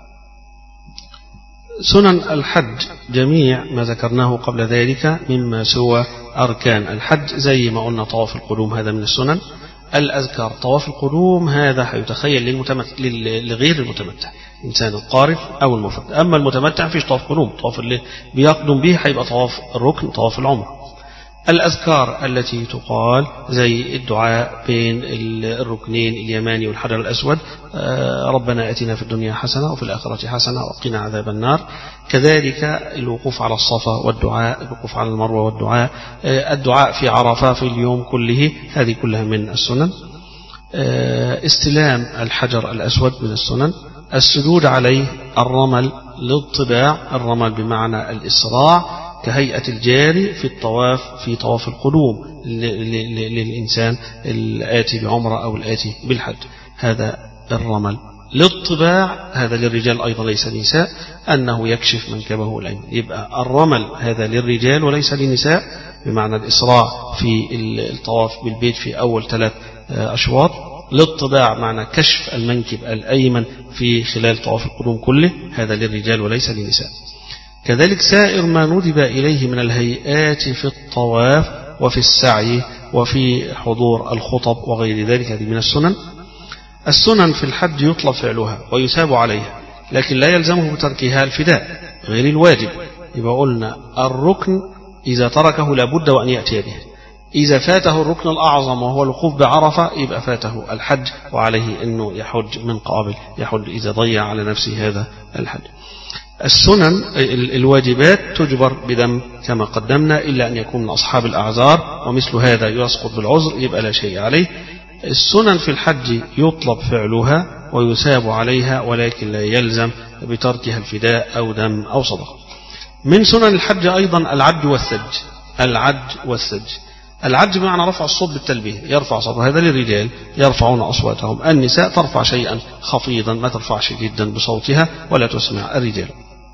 سنن الحج جميع ما ذكرناه قبل ذلك مما سوى أركان الحج، زي ما قلنا طواف القدوم هذا من السنن. الأذكار طواف القدوم هذا حيتخيل للمتمتع لغير المتمتع، إنسان القارن أو المفرد. أما المتمتع فيش طواف قدوم، طواف اللي بيقدم به حيبقى طواف الركن طواف العمر. الأذكار التي تقال زي الدعاء بين الركنين اليماني والحجر الأسود، ربنا آتنا في الدنيا حسنة وفي الآخرة حسنة وقنا عذاب النار. كذلك الوقوف على الصفا والدعاء، الوقوف على المروة والدعاء، الدعاء في عرفة في اليوم كله، هذه كلها من السنن. استلام الحجر الأسود من السنن. السجود عليه. الرمل للطباع، الرمل بمعنى الإسراع كهيئة الجاري في الطواف في طواف القدوم للإنسان الآتي بعمرة أو الآتي بالحج، هذا الرمل. للطباع هذا للرجال أيضا ليس للنساء، أنه يكشف منكبه الأيمن. يبقى الرمل هذا للرجال وليس للنساء بمعنى الإسراع في الطواف بالبيت في أول ثلاث أشواط. للطباع معنى كشف المنكب الأيمن في خلال طواف القدوم كله، هذا للرجال وليس للنساء. كذلك سائر ما ندب إليه من الهيئات في الطواف وفي السعي وفي حضور الخطب وغير ذلك، هذه من السنن. السنن في الحج يطلب فعلها ويثاب عليها، لكن لا يلزمه بتركها الفداء غير الواجب. يبقى قلنا الركن إذا تركه لابد وأن يأتي به، إذا فاته الركن الأعظم وهو الوقوف بعرفة يبقى فاته الحج وعليه أنه يحج من قابل، يحج إذا ضيع على نفسه هذا الحج. السنن الواجبات تجبر بدم كما قدمنا، إلا أن يكون من أصحاب الأعذار، ومثل هذا يسقط بالعذر يبقى لا شيء عليه. السنن في الحج يطلب فعلها ويثاب عليها، ولكن لا يلزم بتركها الفداء أو دم أو صدقة. من سنن الحج أيضا العج والسج. العج والسج العج بمعنى رفع الصوت بالتلبية، يرفع صوته، هذا للرجال يرفعون أصواتهم. النساء ترفع شيئا خفيضا، ما ترفعش جدا بصوتها ولا تسمع الرجال.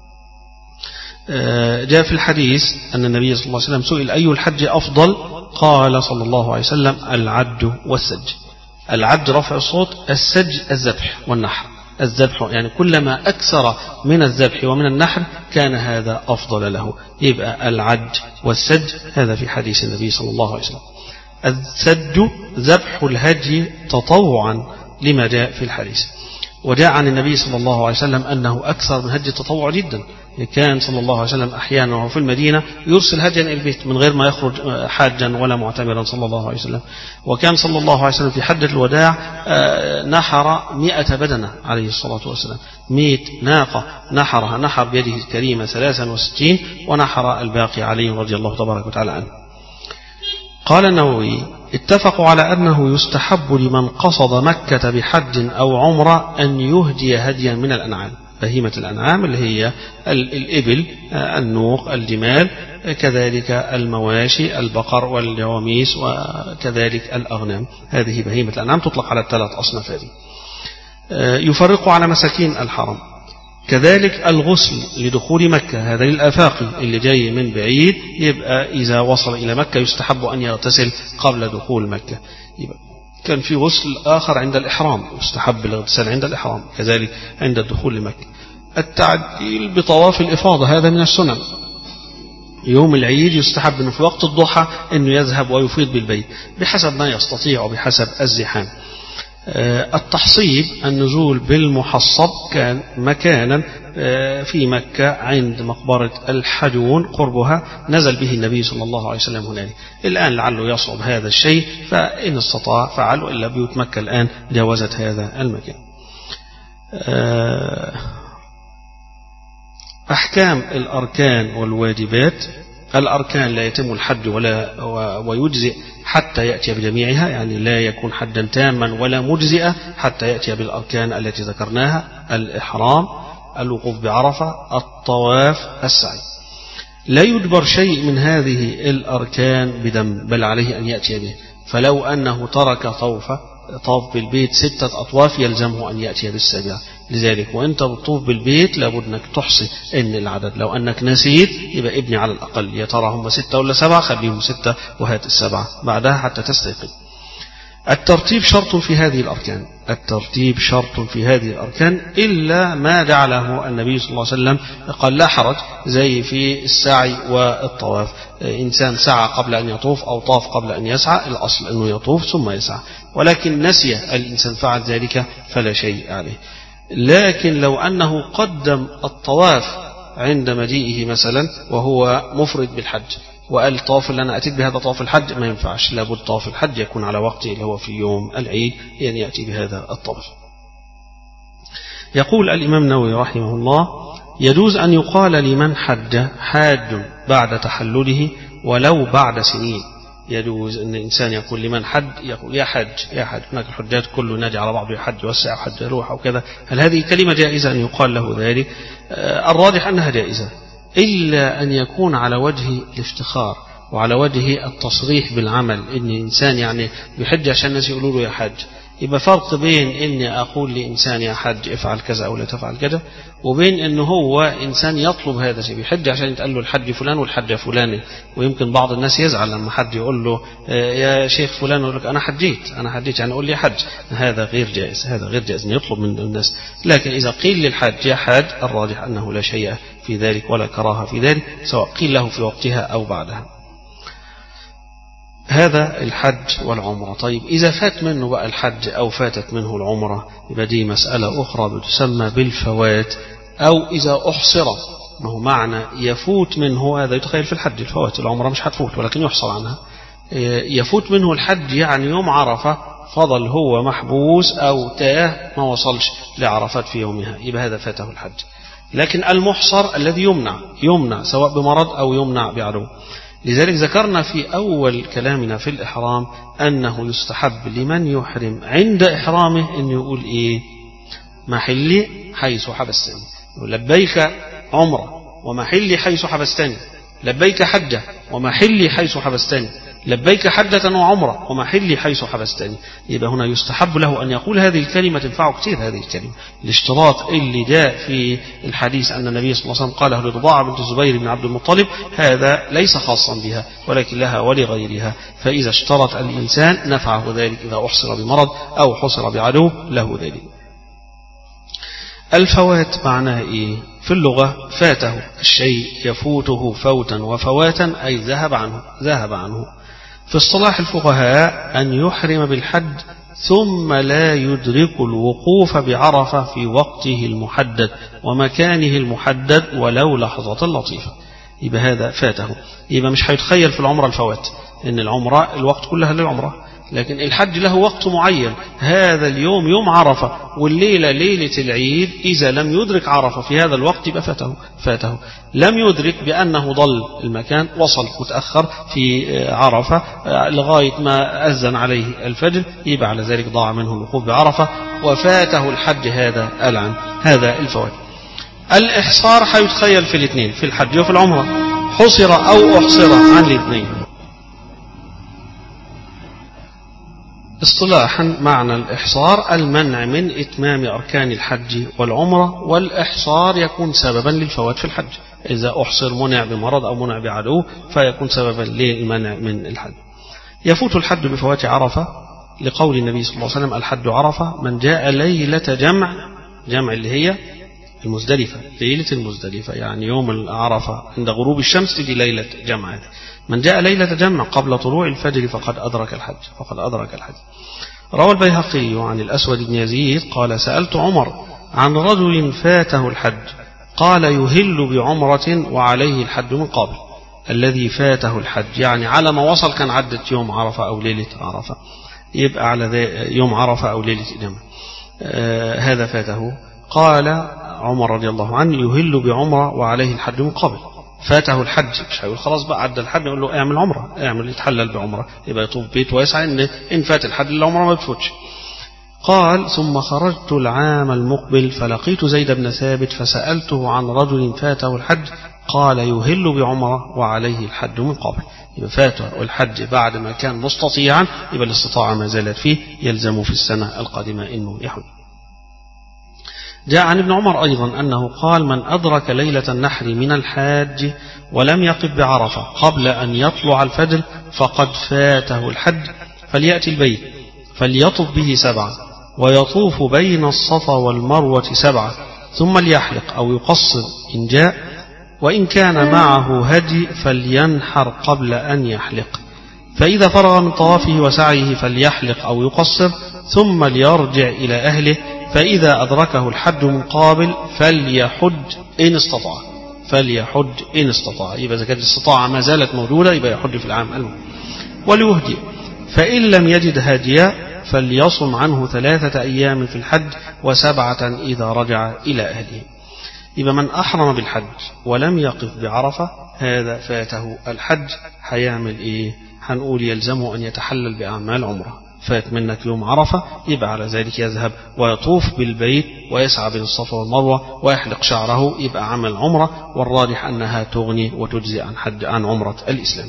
جاء في الحديث أن النبي صلى الله عليه وسلم سئل أي الحج أفضل، قال صلى الله عليه وسلم العج والسج. العج رفع الصوت، السج الذبح والنحر. الذبح يعني كلما أكثر من الذبح ومن النحر كان هذا أفضل له، يبقى العج والسج هذا في حديث النبي صلى الله عليه وسلم. السج ذبح الهدي تطوعا لما جاء في الحديث. وجاء عن النبي صلى الله عليه وسلم أنه أكثر من هدي التطوع جدا، كان صلى الله عليه وسلم أحيانا وهو في المدينة يرسل هديا إلى البيت من غير ما يخرج حاجا ولا معتمرا صلى الله عليه وسلم. وكان صلى الله عليه وسلم في حجة الوداع نحر مئة بدنة عليه الصلاة والسلام، مئة ناقة نحرها، نحر بيده الكريمة ثلاثا وستين، ونحر الباقي عليه رضي الله تبارك وتعالى عنه. قال النووي اتفقوا على أنه يستحب لمن قصد مكة بحج أو عمرة أن يهدي هديا من الأنعام، بهيمة الأنعام اللي هي الإبل، النوق، الجمال، كذلك المواشي، البقر والجواميس، وكذلك الأغنام. هذه بهيمة الأنعام تطلق على الثلاث أصناف هذه. يفرق على مساكين الحرم. كذلك الغسل لدخول مكة، هذا للآفاقي اللي جاي من بعيد، يبقى إذا وصل إلى مكة يستحب أن يغتسل قبل دخول مكة. يبقى كان في غسل آخر عند الإحرام، يستحب الاغتسال عند الإحرام، كذلك عند الدخول لمكة. التعجيل بطواف الإفاضة هذا من السنن. يوم العيد يستحب أنه في وقت الضحى أنه يذهب ويفيض بالبيت بحسب ما يستطيع وبحسب الزحام. التحصيب النزول بالمحصب كان مكانا في مكة عند مقبرة الحجون قربها، نزل به النبي صلى الله عليه وسلم هنالك. الآن لعله يصعب هذا الشيء، فإن استطاع فعل، وإلا بيوت مكة الآن جاوزت هذا المكان. أحكام الأركان والواجبات. الأركان لا يتم الحج ولا ويجزئ حتى يأتي بجميعها، يعني لا يكون حجا تاما ولا مجزئة حتى يأتي بالأركان التي ذكرناها: الإحرام، الوقوف بعرفة، الطواف، السعي. لا يجبر شيء من هذه الأركان بدم، بل عليه أن يأتي به. فلو أنه ترك طوفة طاف بالبيت ستة أطواف يلزمه أن يأتي بالسابعة. لذلك وأنت بتطوف بالبيت لابد أنك تحصي إن العدد، لو أنك نسيت يبقى ابني على الأقل، يا ترى هم ستة ولا سبعة، خليهم ستة وهات السبعة بعدها حتى تستيقظ. الترتيب شرط في هذه الأركان، الترتيب شرط في هذه الأركان إلا ما جعله النبي صلى الله عليه وسلم قال لا حرج، زي في السعي والطواف. إنسان سعى قبل أن يطوف أو طاف قبل أن يسعى، الأصل أنه يطوف ثم يسعى، ولكن نسي الإنسان فعل ذلك فلا شيء عليه. لكن لو أنه قدم الطواف عند مجيئه مثلا وهو مفرد بالحج، وقال الطواف اللي أنا أتيت بهذا طواف الحج، ما ينفعش، لابد طواف الحج يكون على وقته اللي هو في يوم العيد، يعني يأتي بهذا الطواف. يقول الإمام النووي رحمه الله: يجوز أن يقال لمن حج حاج بعد تحلله ولو بعد سنين. يجوز أن الإنسان يقول لمن حج، يقول يا حج يا حج. هناك الحجاج كله نادي على بعضه يا حج وسع حج روح أو كذا. هل هذه كلمة جائزة أن يقال له ذلك؟ آه الراجح أنها جائزة، إلا أن يكون على وجه الافتخار وعلى وجه التصريح بالعمل، إن إنسان يعني بيحج عشان الناس يقولوا له يا حج. يبقى فرق بين إني أقول لإنسان يا حج افعل كذا أو لا تفعل كذا، وبين إنه هو إنسان يطلب هذا الشيء، بيحج عشان يتقال له الحج فلان والحج فلان. ويمكن بعض الناس يزعل لما حد يقول له يا شيخ فلان، يقول لك أنا حجيت أنا حجيت يعني قول لي حج. هذا غير جائز، هذا غير جائز أن يطلب من الناس. لكن إذا قيل للحج يا حج، الراجح أنه لا شيء في ذلك ولا كراهة في ذلك، سواء قيل له في وقتها أو بعدها. هذا الحج والعمرة. طيب إذا فات منه بقى الحج أو فاتت منه العمرة، يبقى دي مسألة أخرى بتسمى بالفوات، أو إذا أحصر. ما هو معنى يفوت منه هذا يتخيل في الحج الفوات، العمرة مش هتفوت ولكن يحصر عنها. يفوت منه الحج يعني يوم عرفة فضل هو محبوس أو تاه ما وصلش لعرفات في يومها، يبقى هذا فاته الحج. لكن المحصر الذي يمنع يمنع سواء بمرض أو يمنع بعدو. لذلك ذكرنا في أول كلامنا في الإحرام أنه يستحب لمن يحرم عند إحرامه أن يقول إيه؟ محلي حيث حبستني. لبيك عمرة ومحلي حيث حبستني، لبيك حجة ومحلي حيث حبستني، لبيك حجة وعمرة ومحلي حيث حبستني. يبقى هنا يستحب له أن يقول هذه الكلمة، تنفعه كثير هذه الكلمة. الاشتراط اللي جاء في الحديث أن النبي صلى الله عليه وسلم قاله لرضاعة بنت الزبير بن عبد المطلب، هذا ليس خاصا بها ولكن لها ولغيرها. فإذا اشترط الإنسان نفعه ذلك إذا أحصر بمرض أو حصر بعدو له ذلك. الفوات معناه إيه؟ في اللغة فاته الشيء يفوته فوتا وفواتا، أي ذهب عنه ذهب عنه. في اصطلاح الفقهاء أن يحرم بالحج ثم لا يدرك الوقوف بعرفة في وقته المحدد ومكانه المحدد ولو لحظة لطيفة، يبقى هذا فاته. يبقى مش هيتخيل في العمرة الفوات، إن العمرة الوقت كلها للعمرة، لكن الحج له وقت معين، هذا اليوم يوم عرفة والليلة ليلة العيد. إذا لم يدرك عرفة في هذا الوقت يبقى فاته فاته لم يدرك بأنه ضل المكان، وصل متأخر في عرفة لغاية ما أذن عليه الفجر، يبقى على ذلك ضاع منه الوقوف بعرفة وفاته الحج. هذا العن هذا الفوات. الإحصار حيتخيل في الاثنين، في الحج وفي العمرة، حصر أو أحصر عن الاثنين. اصطلاحا معنى الإحصار المنع من إتمام أركان الحج والعمرة، والإحصار يكون سببا للفوات في الحج. إذا أحصر منع بمرض أو منع بعدو فيكون سببا للمنع من الحج. يفوت الحج بفوات عرفة لقول النبي صلى الله عليه وسلم: الحج عرفة، من جاء ليلة جمع، جمع اللي هي المزدلفة، ليلة المزدلفة يعني يوم العرفة عند غروب الشمس تجي ليلة جمع. من جاء ليلة جمع قبل طلوع الفجر فقد أدرك الحج فقد أدرك الحج. روى البيهقي عن الأسود بن يزيد قال: سألت عمر عن رجل فاته الحج قال يهل بعمرة وعليه الحج من قبل، الذي فاته الحج يعني على ما وصل كان عدت يوم عرفة أو ليلة عرفة، يبقى على يوم عرفة أو ليلة الجمعة آه هذا فاته. قال عمر رضي الله عنه يهل بعمرة وعليه الحج من قبل، فاته الحج مش هيقول خلاص بقى عدى الحج يقول له اعمل عمرة، اعمل يتحلل بعمرة، يبقى يطوف بيت ويسعى ان ان فات الحج العمرة ما بتفوتش. قال ثم خرجت العام المقبل فلقيت زيد بن ثابت فسألته عن رجل فاته الحج قال يهل بعمرة وعليه الحج من قبل، يبقى فاته الحج بعد ما كان مستطيعا، يبقى الاستطاعة ما زالت فيه، يلزم في السنة القادمة انه يحج. جاء عن ابن عمر أيضا أنه قال من أدرك ليلة النحر من الحاج ولم يقف بعرفة قبل أن يطلع الفجر فقد فاته الحج، فليأتي البيت فليطف به سبعة ويطوف بين الصفا والمروة سبعة ثم ليحلق أو يقصر إن جاء، وإن كان معه هدي فلينحر قبل أن يحلق، فإذا فرغ من طوافه وسعيه فليحلق أو يقصر ثم ليرجع إلى أهله، فإذا أدركه الحج من قابل فليحج إن استطاع، فليحج إن استطاع، يبقى إذا كانت الاستطاعة ما زالت موجودة يبقى يحج في العام المقبل. وليهدي، فإن لم يجد هاديا فليصم عنه ثلاثة أيام في الحج وسبعة إذا رجع إلى أهله. يبقى من أحرم بالحج ولم يقف بعرفة هذا فاته الحج، هيعمل إيه؟ هنقول يلزمه أن يتحلل بأعمال عمره. فات منك يوم عرفة يبقى على ذلك يذهب ويطوف بالبيت ويسعى بين الصفا والمروة ويحلق شعره، يبقى عمل عمرة، والراجح أنها تغني وتجزي عن حج عن عمرة الإسلام.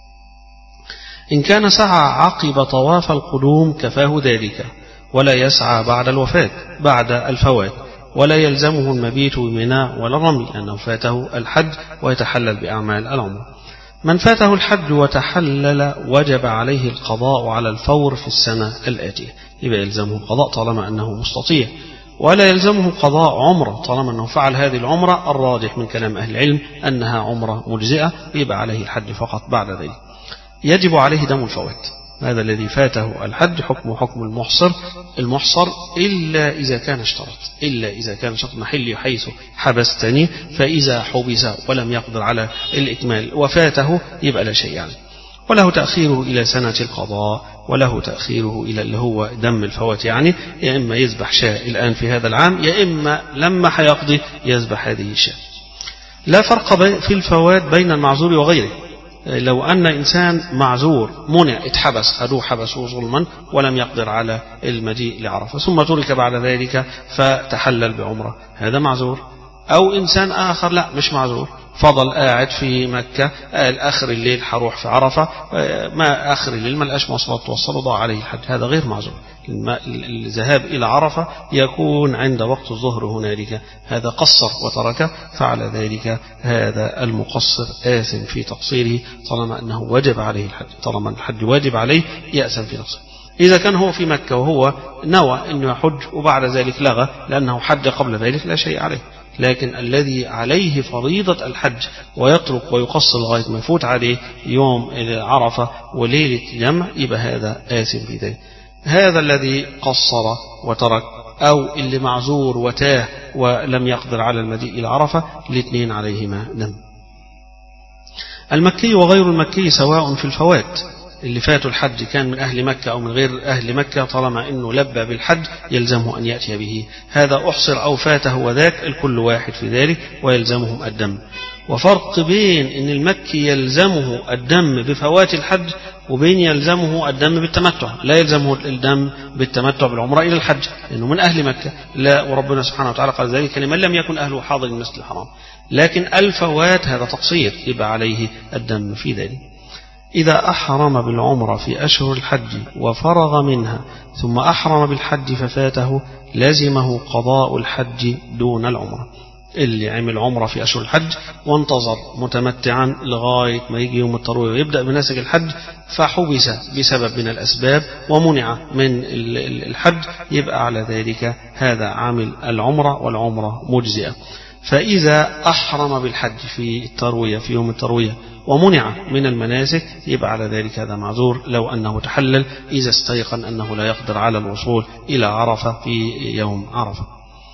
إن كان سعى عقب طواف القدوم كفاه ذلك، ولا يسعى بعد الوفاة بعد الفوات، ولا يلزمه المبيت بمنى ولا الرمي لأنه فاته الحج ويتحلل بأعمال العمر. من فاته الحج وتحلل وجب عليه القضاء على الفور في السنة الآتية، يبقى يلزمه القضاء طالما أنه مستطيع، ولا يلزمه قضاء عمره طالما أنه فعل هذه العمرة، الراجح من كلام أهل العلم أنها عمرة مجزئة، يبقى عليه الحج فقط بعد ذلك. يجب عليه دم الفوات، هذا الذي فاته الحج حكم حكم المحصر المحصر إلا إذا كان اشترط، إلا إذا كان شرط محلي حيث حبستني، فإذا حبس ولم يقدر على الإكمال وفاته يبقى لا شيء يعني. وله تأخيره إلى سنة القضاء، وله تأخيره إلى اللي هو دم الفوات، يعني يا إما يذبح شاة الآن في هذا العام، يا إما لما حيقضي يذبح هذه الشاة. لا فرق في الفوات بين المعذور وغيره، لو أن إنسان معذور منع اتحبس خدوه حبسوه ظلما ولم يقدر على المجيء لعرفة ثم ترك بعد ذلك فتحلل بعمرة، هذا معذور. أو إنسان آخر لا مش معذور، فضل قاعد في مكة قال آخر الليل حروح في عرفة، ما آخر الليل ما لقاش مواصلات توصله ضاع عليه الحج، هذا غير معذور. الذهاب إلى عرفة يكون عند وقت الظهر هنالك، هذا قصر وترك، فعلى ذلك هذا المقصر آثم في تقصيره طالما أنه وجب عليه الحج، طالما الحج واجب عليه يأثم في تقصيره. إذا كان هو في مكة وهو نوى أنه يحج وبعد ذلك لغى لأنه حج قبل ذلك لا شيء عليه، لكن الذي عليه فريضة الحج ويترك ويقصر لغاية ما يفوت عليه يوم عرفة وليلة جمع يبقى هذا آثم في ذلك. هذا الذي قصر وترك أو اللي معذور وتاه ولم يقدر على المجيء إلى عرفة، الاثنين عليهما دم. المكي وغير المكي سواء في الفوات، اللي فاتوا الحج كان من أهل مكة أو من غير أهل مكة طالما أنه لبى بالحج يلزمه أن يأتي به، هذا أحصر أو فاته وذاك الكل واحد في ذلك ويلزمهم الدم. وفرق بين أن المكي يلزمه الدم بفوات الحج وبين يلزمه الدم بالتمتع، لا يلزمه الدم بالتمتع بالعمرة إلى الحج لأنه من أهل مكة، لا، وربنا سبحانه وتعالى قال ذلك لمن لم يكن أهله حاضر المسجد الحرام. لكن الفوات هذا تقصير يبقى عليه الدم في ذلك. إذا أحرم بالعمرة في أشهر الحج وفرغ منها ثم أحرم بالحج ففاته لزمه قضاء الحج دون العمرة. اللي عمل عمرة في أشهر الحج وانتظر متمتعا لغاية ما يجي يوم التروية ويبدأ بنسك الحج فحبس بسبب من الأسباب ومنع من الحج، يبقى على ذلك هذا عامل العمرة والعمرة مجزئة. فإذا أحرم بالحج في التروية في يوم التروية ومنع من المناسك يبقى على ذلك هذا معذور لو أنه تحلل إذا استيقن أنه لا يقدر على الوصول إلى عرفة في يوم عرفة.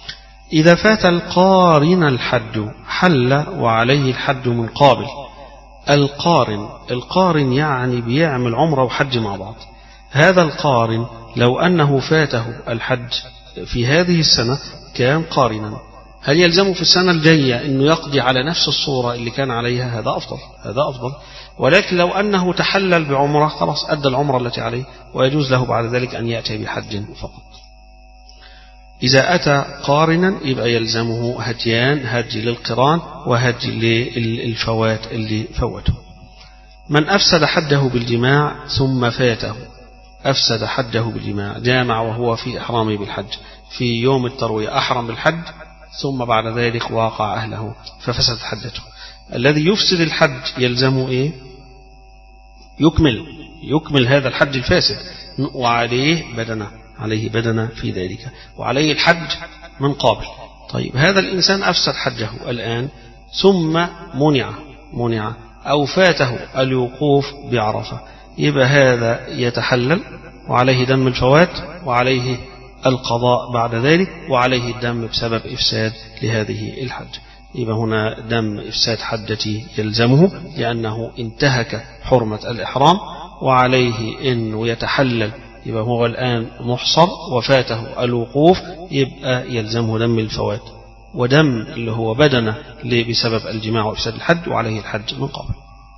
إذا فات القارن الحد حل وعليه الحد من قابل. القارن القارن يعني بيعمل عمره وحج مع بعض. هذا القارن لو أنه فاته الحج في هذه السنة كان قارنا، هل يلزمه في السنة الجاية أنه يقضي على نفس الصورة اللي كان عليها؟ هذا أفضل هذا أفضل. ولكن لو أنه تحلل بعمرة خلاص أدى العمرة التي عليه، ويجوز له بعد ذلك أن يأتي بحج فقط. إذا أتى قارنا يبقى يلزمه هديان، هدي للقران وهدي للفوات اللي فوته. من أفسد حده بالجماع ثم فاته، أفسد حده بالجماع، جامع وهو في إحرامه بالحج في يوم التروية، أحرم بالحج ثم بعد ذلك واقع أهله ففسد حجته. الذي يفسد الحج يلزمه إيه؟ يكمل يكمل هذا الحج الفاسد، وعليه بدنه عليه بدنه في ذلك، وعليه الحج من قابل. طيب هذا الإنسان أفسد حجه الآن ثم منع منع أو فاته الوقوف بعرفة، يبقى هذا يتحلل وعليه دم الفوات وعليه القضاء بعد ذلك، وعليه الدم بسبب إفساد لهذه الحج. يبقى هنا دم إفساد حجته يلزمه لأنه انتهك حرمة الإحرام، وعليه أنه يتحلل، يبقى هو الآن محصر وفاته الوقوف، يبقى يلزمه دم الفوات ودم اللي هو بدنه بسبب الجماع وإفساد الحج، وعليه الحج من قبل.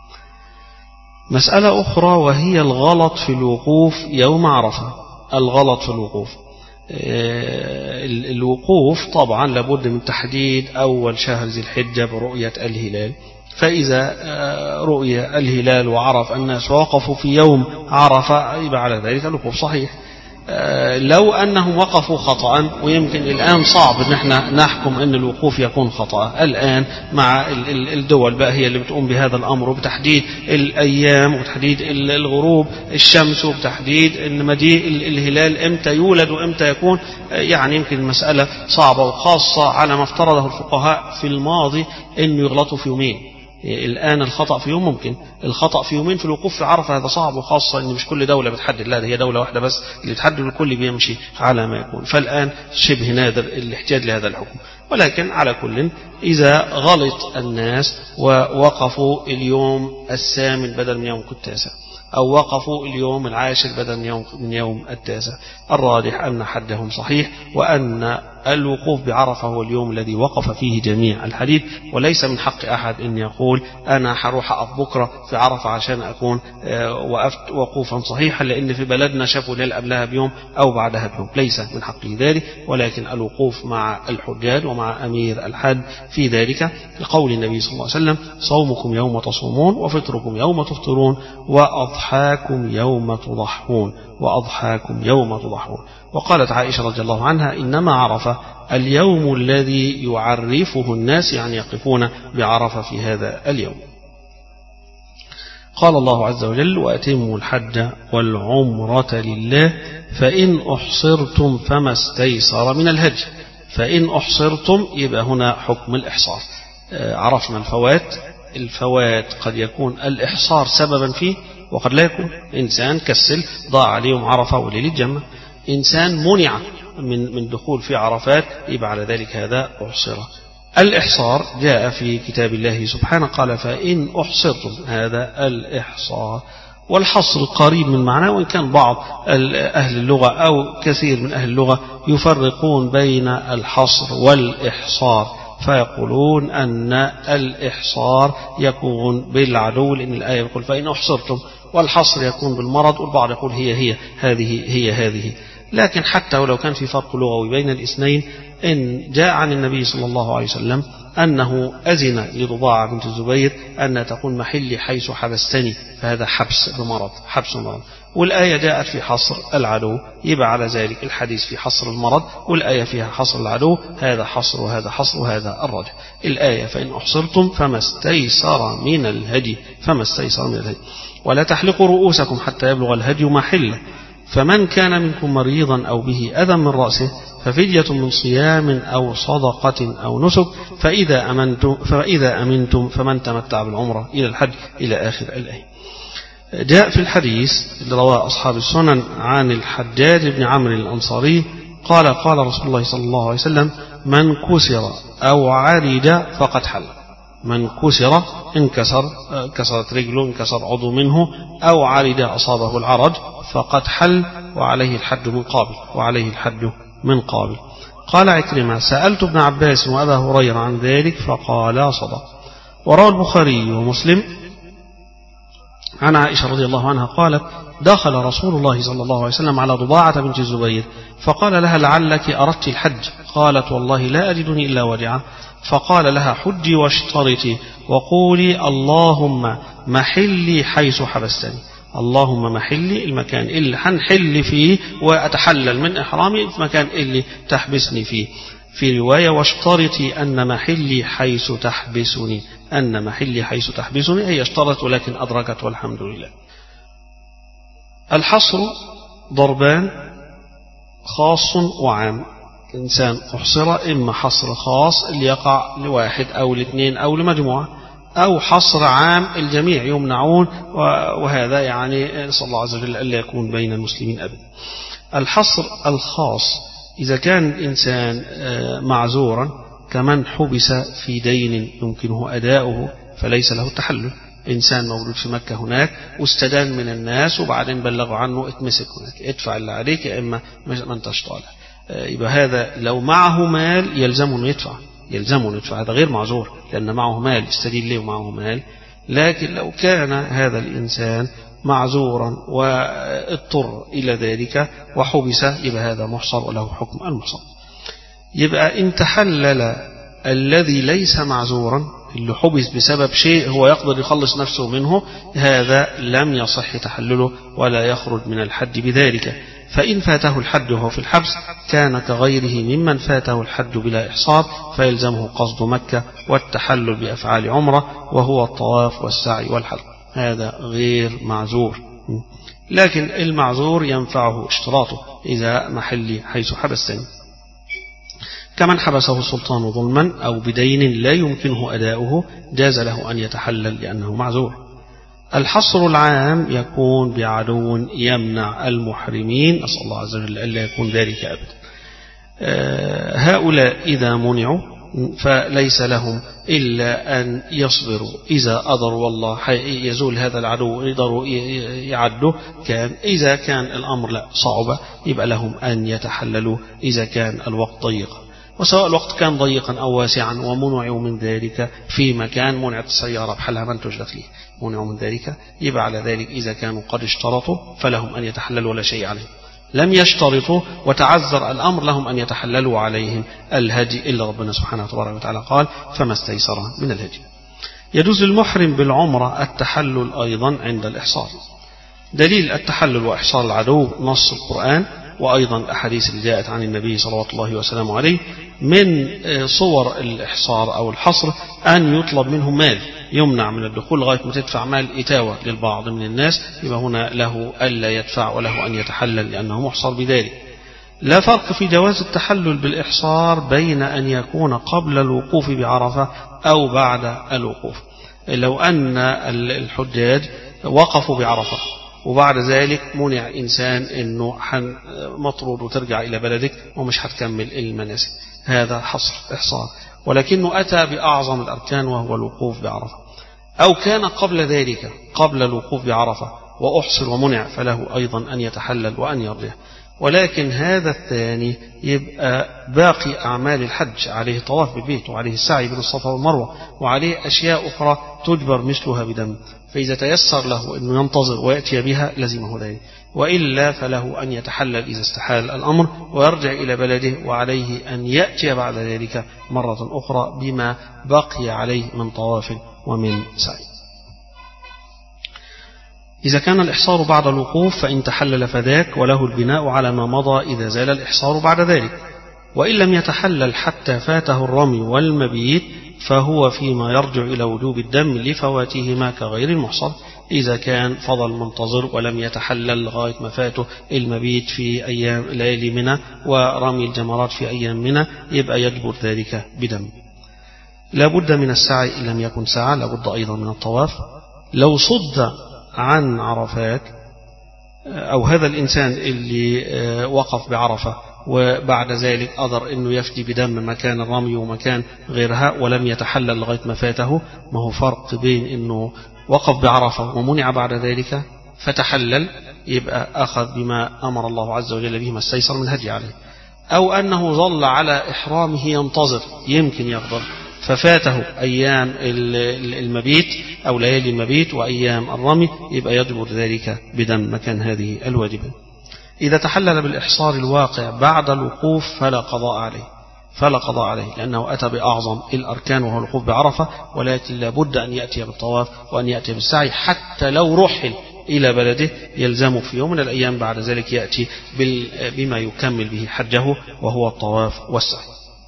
مسألة أخرى وهي الغلط في الوقوف يوم عرفة. الغلط في الوقوف، الوقوف طبعا لابد من تحديد أول شهر ذي الحجة برؤية الهلال، فإذا رؤية الهلال وعرف الناس ووقفوا في يوم عرفة يبقى على ذلك الوقوف صحيح. لو أنهم وقفوا خطأ، ويمكن الآن صعب أن احنا نحكم أن الوقوف يكون خطأ الآن مع الدول بقى هي اللي بتقوم بهذا الأمر بتحديد الأيام وتحديد الغروب الشمس وبتحديد أن مجيء الهلال إمتى يولد وإمتى يكون، يعني يمكن المسألة صعبة، وخاصة على ما افترضه الفقهاء في الماضي أنه يغلطوا في يومين. الآن الخطأ في يوم ممكن، الخطأ في يومين في الوقوف في عرفة هذا صعب، وخاصة أن مش كل دولة بتحدد، لا ده هي دولة واحدة بس اللي بتحدد، الكل بيمشي على ما يكون. فالآن شبه نادر الاحتياج لهذا الحكم، ولكن على كل إذا غلط الناس ووقفوا اليوم الثامن بدل من يوم التاسع، أو وقفوا اليوم العاشر بدل من يوم, من يوم التاسع، الراجح أن حدهم صحيح، وأن الوقوف بعرفة هو اليوم الذي وقف فيه جميع الحديث، وليس من حق أحد أن يقول أنا حروح أقف بكرة في عرفة عشان أكون وقفت وقوفا صحيحا لأن في بلدنا شافوا ليل قبلها بيوم أو بعدها بيوم، ليس من حقه ذلك. ولكن الوقوف مع الحجاج ومع أمير الحج في ذلك، لقول النبي صلى الله عليه وسلم صومكم يوم تصومون وفطركم يوم تفطرون وأضحاكم يوم تضحون وأضحاكم يوم تضحون. وقالت عائشة رضي الله عنها إنما عرفة اليوم الذي يعرفه الناس، يعني يقفون بعرفة في هذا اليوم. قال الله عز وجل وأتموا الحج والعمرة لله فإن أحصرتم فما استيسر من الهدي. فإن أحصرتم يبقى هنا حكم الإحصار. عرفنا الفوات، الفوات قد يكون الإحصار سببا فيه وقد لا يكون. إنسان كسل ضاع عليهم عرفة وليل الجمع، إنسان منع من من دخول في عرفات يبقى على ذلك هذا أحصره. الإحصار جاء في كتاب الله سبحانه قال فإن أحصرتم، هذا الإحصار. والحصر قريب من معناه، وإن كان بعض أهل اللغة أو كثير من أهل اللغة يفرقون بين الحصر والإحصار، فيقولون أن الإحصار يكون بالعدو، لأن الآية يقول فإن أحصرتم، والحصر يكون بالمرض، والبعض يقول هي هي هذه هي هذه. لكن حتى ولو كان في فرق لغوي بين الاثنين، إن جاء عن النبي صلى الله عليه وسلم أنه أذن لرضاعة بنت الزبير أن تكون محلي حيث حبستني، فهذا حبس بمرض، حبس مرض. والآية جاءت في حصر العدو، يبقى على ذلك الحديث في حصر المرض والآية فيها حصر العدو، هذا حصر وهذا حصر وهذا الرجع. الآية فإن أحصرتم فما استيسر من الهدي، فما استيسر من الهدي. ولا تحلقوا رؤوسكم حتى يبلغ الهدي محله، فمن كان منكم مريضا أو به أذى من رأسه ففدية من صيام أو صدقة أو نسك، فإذا أمنتم فإذا أمنتم فمن تمتع بالعمرة إلى الحج إلى آخر الآية. جاء في الحديث اللي رواه أصحاب السنن عن الحجاج بن عمرو الأنصاري قال قال رسول الله صلى الله عليه وسلم من كسر أو عرج فقد حل. من كسر انكسر، كسرت رجله، انكسر عضو منه، أو عرج أصابه العرج فقد حل وعليه الحد من قابل وعليه الحد من قابل. قال عكرمة: سألت ابن عباس وأبا هريرة عن ذلك فقال صدق. وروى البخاري ومسلم عن عائشة رضي الله عنها قالت: دخل رسول الله صلى الله عليه وسلم على ضباعة بنت الزبير فقال لها: لعلك أردت الحج؟ قالت: والله لا أجدني إلا وجعا. فقال لها: حجي واشترطي وقولي اللهم محلي حيث حبستني. اللهم محلي المكان اللي هنحل فيه وأتحلل من إحرامي في مكان اللي تحبسني فيه. في رواية: واشترطي أن محلي حيث تحبسني. أن محلي حيث تحبسني هي اشترط ولكن أدركت والحمد لله. الحصر ضربان: خاص وعام. إنسان أحصر إما حصر خاص اللي يقع لواحد أو لاثنين أو لمجموعة، أو حصر عام الجميع يمنعون، وهذا يعني صلى الله عز وجل ألا يكون بين المسلمين أبدا. الحصر الخاص إذا كان الإنسان معذورا كمن حبس في دين يمكنه أداؤه فليس له التحلل. إنسان مولود في مكة هناك واستدان من الناس وبعدين بلغوا عنه اتمسك هناك، ادفع اللي عليك يا إما ما انتش طالع. يبقى هذا لو معه مال يلزمه أن يدفع، يلزمه أن يدفع، هذا غير معذور لأن معه مال، استدين ليه ومعه مال. لكن لو كان هذا الإنسان معذورا واضطر إلى ذلك وحبس يبقى هذا محصر وله حكم المحصر. يبقى إن تحلل الذي ليس معذورا اللي حبس بسبب شيء هو يقدر يخلص نفسه منه، هذا لم يصح تحلله ولا يخرج من الحد بذلك. فإن فاته الحد وهو في الحبس كان كغيره ممن فاته الحد بلا إحصار، فيلزمه قصد مكة والتحلل بأفعال عمرة وهو الطواف والسعي والحلق. هذا غير معذور، لكن المعذور ينفعه اشتراطه: إذا محلي حيث حبستني. كمن حبسه السلطان ظلما أو بدين لا يمكنه أداؤه جاز له أن يتحلل لأنه معذور. الحصر العام يكون بعدو يمنع المحرمين، أسأل الله عز وجل ألا يكون ذلك أبدا. هؤلاء إذا منعوا فليس لهم إلا أن يصبروا، إذا أضروا والله يزول هذا العدو يقدروا يعدوا كان. إذا كان الأمر لا صعب يبقى لهم أن يتحللوا إذا كان الوقت ضيق، وسواء الوقت كان ضيقا أو واسعا ومنعوا من ذلك في مكان منعت السيارة بحالها ما انتج فيه منعوا من ذلك، يبقى على ذلك إذا كانوا قد اشترطوا فلهم أن يتحللوا ولا شيء عليهم. لم يشترطوا وتعذر الأمر لهم أن يتحللوا عليهم الهدي، إلا ربنا سبحانه وتعالى قال: فما استيسر من الهدي. يجوز للمحرم بالعمرة التحلل أيضا عند الإحصار. دليل التحلل وإحصار العدو نص القرآن وأيضا الأحاديث اللي جاءت عن النبي صلى الله وسلم عليه. من صور الإحصار أو الحصر أن يطلب منه مال يمنع من الدخول لغاية ما تدفع مال إتاوة للبعض من الناس، يبقى هنا له ألا يدفع وله أن يتحلل لأنه محصر بذلك. لا فرق في جواز التحلل بالإحصار بين أن يكون قبل الوقوف بعرفة أو بعد الوقوف. لو أن الحجاج وقفوا بعرفة وبعد ذلك منع إنسان أنه مطرود وترجع إلى بلدك ومش هتكمل المناسك، هذا حصر إحصار، ولكنه أتى بأعظم الأركان وهو الوقوف بعرفة. أو كان قبل ذلك قبل الوقوف بعرفة وأحصر ومنع فله أيضا أن يتحلل وأن يرجع. ولكن هذا الثاني يبقى باقي أعمال الحج، عليه طواف بالبيت وعليه السعي بين الصفا والمروة وعليه أشياء أخرى تجبر مثلها بدم، فإذا تيسر له أنه ينتظر ويأتي بها لزمه ذلك، وإلا فله أن يتحلل إذا استحال الأمر ويرجع إلى بلده، وعليه أن يأتي بعد ذلك مرة أخرى بما بقي عليه من طواف ومن سعي. إذا كان الإحصار بعد الوقوف فإن تحلل فذاك وله البناء على ما مضى إذا زال الإحصار بعد ذلك. وإن لم يتحلل حتى فاته الرمي والمبيت فهو فيما يرجع إلى وجوب الدم لفواتهما كغير المحصر. إذا كان فضل منتظر ولم يتحلل لغاية ما فاته المبيت في أيام ليالي منى ورمي الجمرات في أيام منى يبقى يجبر ذلك بدم. لابد من السعي إن لم يكن سعى، لابد أيضا من الطواف. لو صد عن عرفات أو هذا الإنسان اللي وقف بعرفة وبعد ذلك قدر أنه يفدي بدم مكان الرمي ومكان غيرها ولم يتحلل لغاية ما فاته. ما هو فرق بين أنه وقف بعرفة ومنع بعد ذلك فتحلل، يبقى أخذ بما أمر الله عز وجل به ما استيسر من هدي عليه، أو أنه ظل على إحرامه ينتظر يمكن يقدر ففاته أيام المبيت أو ليالي المبيت وأيام الرمي، يبقى يجبر ذلك بدم مكان هذه الواجبة. إذا تحلل بالإحصار الواقع بعد الوقوف فلا قضاء عليه فلا قضاء عليه لأنه أتى بأعظم الأركان وهو الوقوف بعرفة، ولكن لابد أن يأتي بالطواف وأن يأتي بالسعي، حتى لو رحل إلى بلده يلزم في يوم من الأيام بعد ذلك يأتي بما يكمل به حجه وهو الطواف والسعي.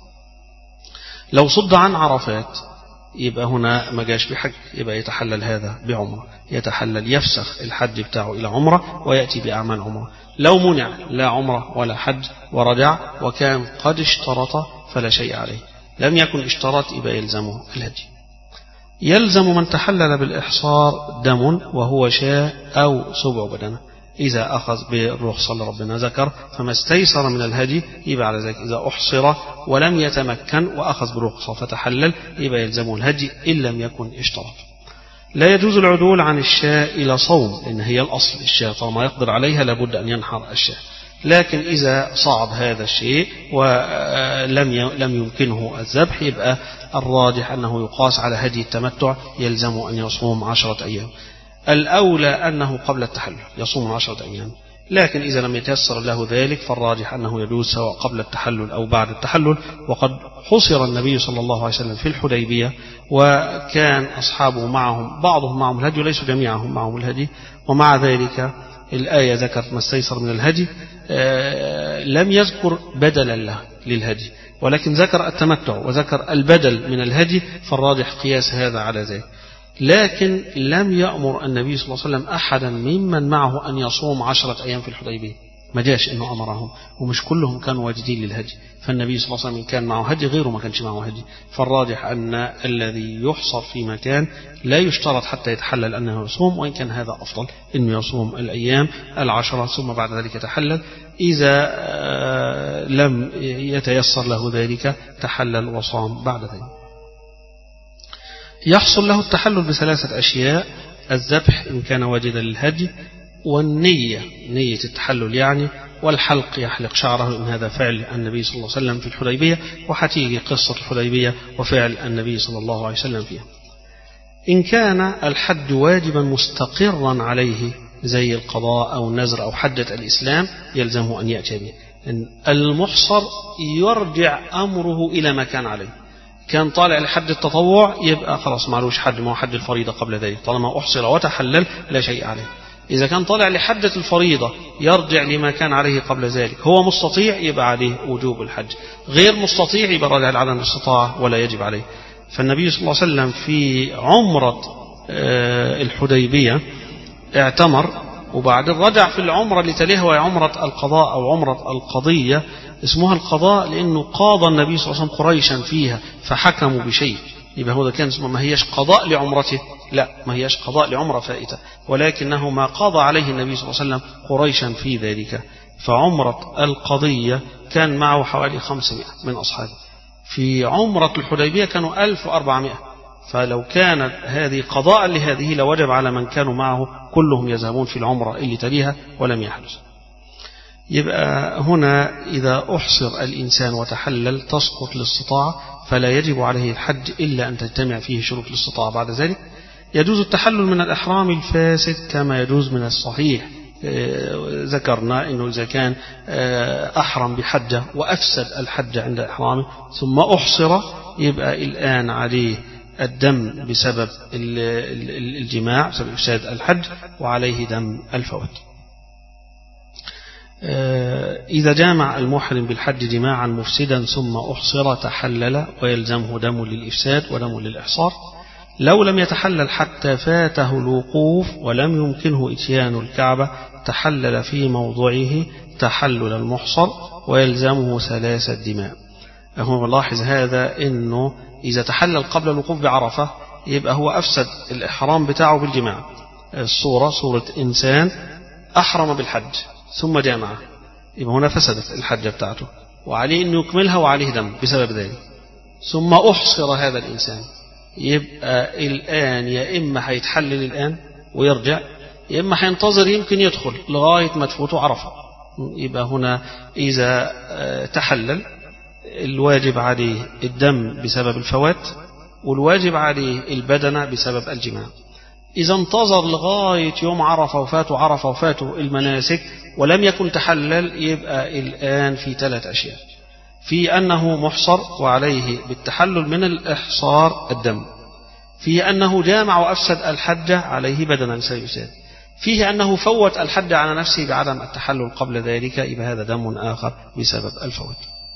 لو صد عن عرفات يبقى هنا ما جاش بحج، يبقى يتحلل هذا بعمرة، يتحلل يفسخ الحج بتاعه إلى عمرة ويأتي بأعمال عمرة. لو منع لا عمرة ولا حج ورجع وكان قد اشترط فلا شيء عليه، لم يكن اشترط يبقى يلزمه الهدي. يلزم من تحلل بالإحصار دم وهو شاء أو سبع بدنه، إذا أخذ بالرخصة اللي ربنا ذكر فما استيسر من الهدي يبقى على ذلك. إذا أحصر ولم يتمكن وأخذ بالرخصة فتحلل يبقى يلزمه الهدي إن لم يكن اشترط. لا يجوز العدول عن الشاء إلى صوم، لأن هي الأصل الشاء طالما يقدر عليها لابد أن ينحر الشاء، لكن إذا صعب هذا الشيء ولم لم يمكنه الذبح يبقى الراجح أنه يقاس على هدي التمتع، يلزم أن يصوم عشرة أيام. الأولى أنه قبل التحلل يصوم عشرة أيام، لكن إذا لم يتيسر له ذلك فالراجح أنه يجوز سواء قبل التحلل أو بعد التحلل. وقد حصر النبي صلى الله عليه وسلم في الحديبية وكان أصحابه معهم بعضهم معهم الهدي وليسوا جميعهم معهم الهدي، ومع ذلك الآية ذكرت ما استيسر من الهدي، لم يذكر بدلا له للهدي ولكن ذكر التمتع وذكر البدل من الهدي، فالراجح قياس هذا على ذلك. لكن لم يأمر النبي صلى الله عليه وسلم أحدا ممن معه أن يصوم عشرة أيام في الحديبية، ما جاش إنه أمرهم، ومش كلهم كانوا واجدين للهدي، فالنبي صلى الله عليه وسلم كان معه هدي غيره ما كانش معه هدي. فالراجح أن الذي يحصر في مكان لا يشترط حتى يتحلل أنه يصوم، وإن كان هذا أفضل إنه يصوم الأيام العشرة ثم بعد ذلك يتحلل. إذا لم يتيسر له ذلك تحلل وصام بعد ذلك. يحصل له التحلل بثلاثة أشياء: الذبح إن كان واجدا للهدي، والنية نية التحلل يعني، والحلق يحلق شعره إن هذا فعل النبي صلى الله عليه وسلم في الحديبية، وحتيجي قصة الحديبية وفعل النبي صلى الله عليه وسلم فيها. إن كان الحج واجبا مستقرا عليه زي القضاء أو النذر أو حجة الإسلام يلزمه أن يأتي به. المحصر يرجع أمره إلى ما كان عليه، كان طالع لحد التطوع يبقى خلاص معلوش حج، ما هو حج الفريضة قبل ذلك طالما أحصر وتحلل لا شيء عليه. إذا كان طالع لحجة الفريضة يرجع لما كان عليه قبل ذلك، هو مستطيع يبقى عليه وجوب الحج، غير مستطيع يبقى راجع لعدم الاستطاعة ولا يجب عليه. فالنبي صلى الله عليه وسلم في عمرة الحديبية اعتمر، وبعدين رجع في العمرة اللي تليها وهي عمرة القضاء أو عمرة القضية. اسمها القضاء لأنه قاضى النبي صلى الله عليه وسلم قريشا فيها فحكموا بشيء، يبقى هو ده كان اسمه، ما هيش قضاء لعمرته، لا ما هيش قضاء لعمرة فائتة، ولكنه ما قضى عليه النبي صلى الله عليه وسلم قريشا في ذلك. فعمرة القضية كان معه حوالي خمسمائة من أصحابه، في عمرة الحديبية كانوا ألف وأربعمائة، فلو كانت هذه قضاء لهذه لوجب على من كانوا معه كلهم يذهبون في العمرة اللي تليها ولم يحدث. يبقى هنا إذا أحصر الإنسان وتحلل تسقط الاستطاعة، فلا يجب عليه الحج إلا أن تجتمع فيه شروط الاستطاعة. بعد ذلك يجوز التحلل من الإحرام الفاسد كما يجوز من الصحيح. ذكرنا أنه إذا كان أحرم بحجة وأفسد الحج عند إحرامه ثم أحصر يبقى الآن عليه الدم بسبب الجماع بسبب إفساد الحج، وعليه دم الفوات. إذا جامع المحرم بالحج جماعا مفسدا ثم أحصر تحلل ويلزمه دم للإفساد ودم للإحصار. لو لم يتحلل حتى فاته الوقوف ولم يمكنه إتيان الكعبة تحلل في موضعه تحلل المحصر ويلزمه ثلاثة دماء. هو نلاحظ هذا أنه إذا تحلل قبل الوقوف بعرفة يبقى هو أفسد الإحرام بتاعه بالجماع. الصورة صورة إنسان أحرم بالحج ثم جامعه يبقى هنا فسدت الحجة بتاعته وعليه أن يكملها وعليه دم بسبب ذلك. ثم أحصر هذا الإنسان، يبقى الآن يا إما هيتحلل الآن ويرجع، يا إما هينتظر يمكن يدخل لغاية ما تفوته عرفة. يبقى هنا إذا تحلل الواجب عليه الدم بسبب الفوات، والواجب عليه البدنة بسبب الجماع. إذا انتظر لغاية يوم عرفة وفاته عرفة وفاته المناسك ولم يكن تحلل، يبقى الآن في ثلاث أشياء: في أنه محصر وعليه بالتحلل من الإحصار الدم، في أنه جامع وأفسد الحج عليه بدنا سيساد، فيه أنه فوت الحج على نفسه بعدم التحلل قبل ذلك، يبقى هذا دم آخر بسبب الفوت.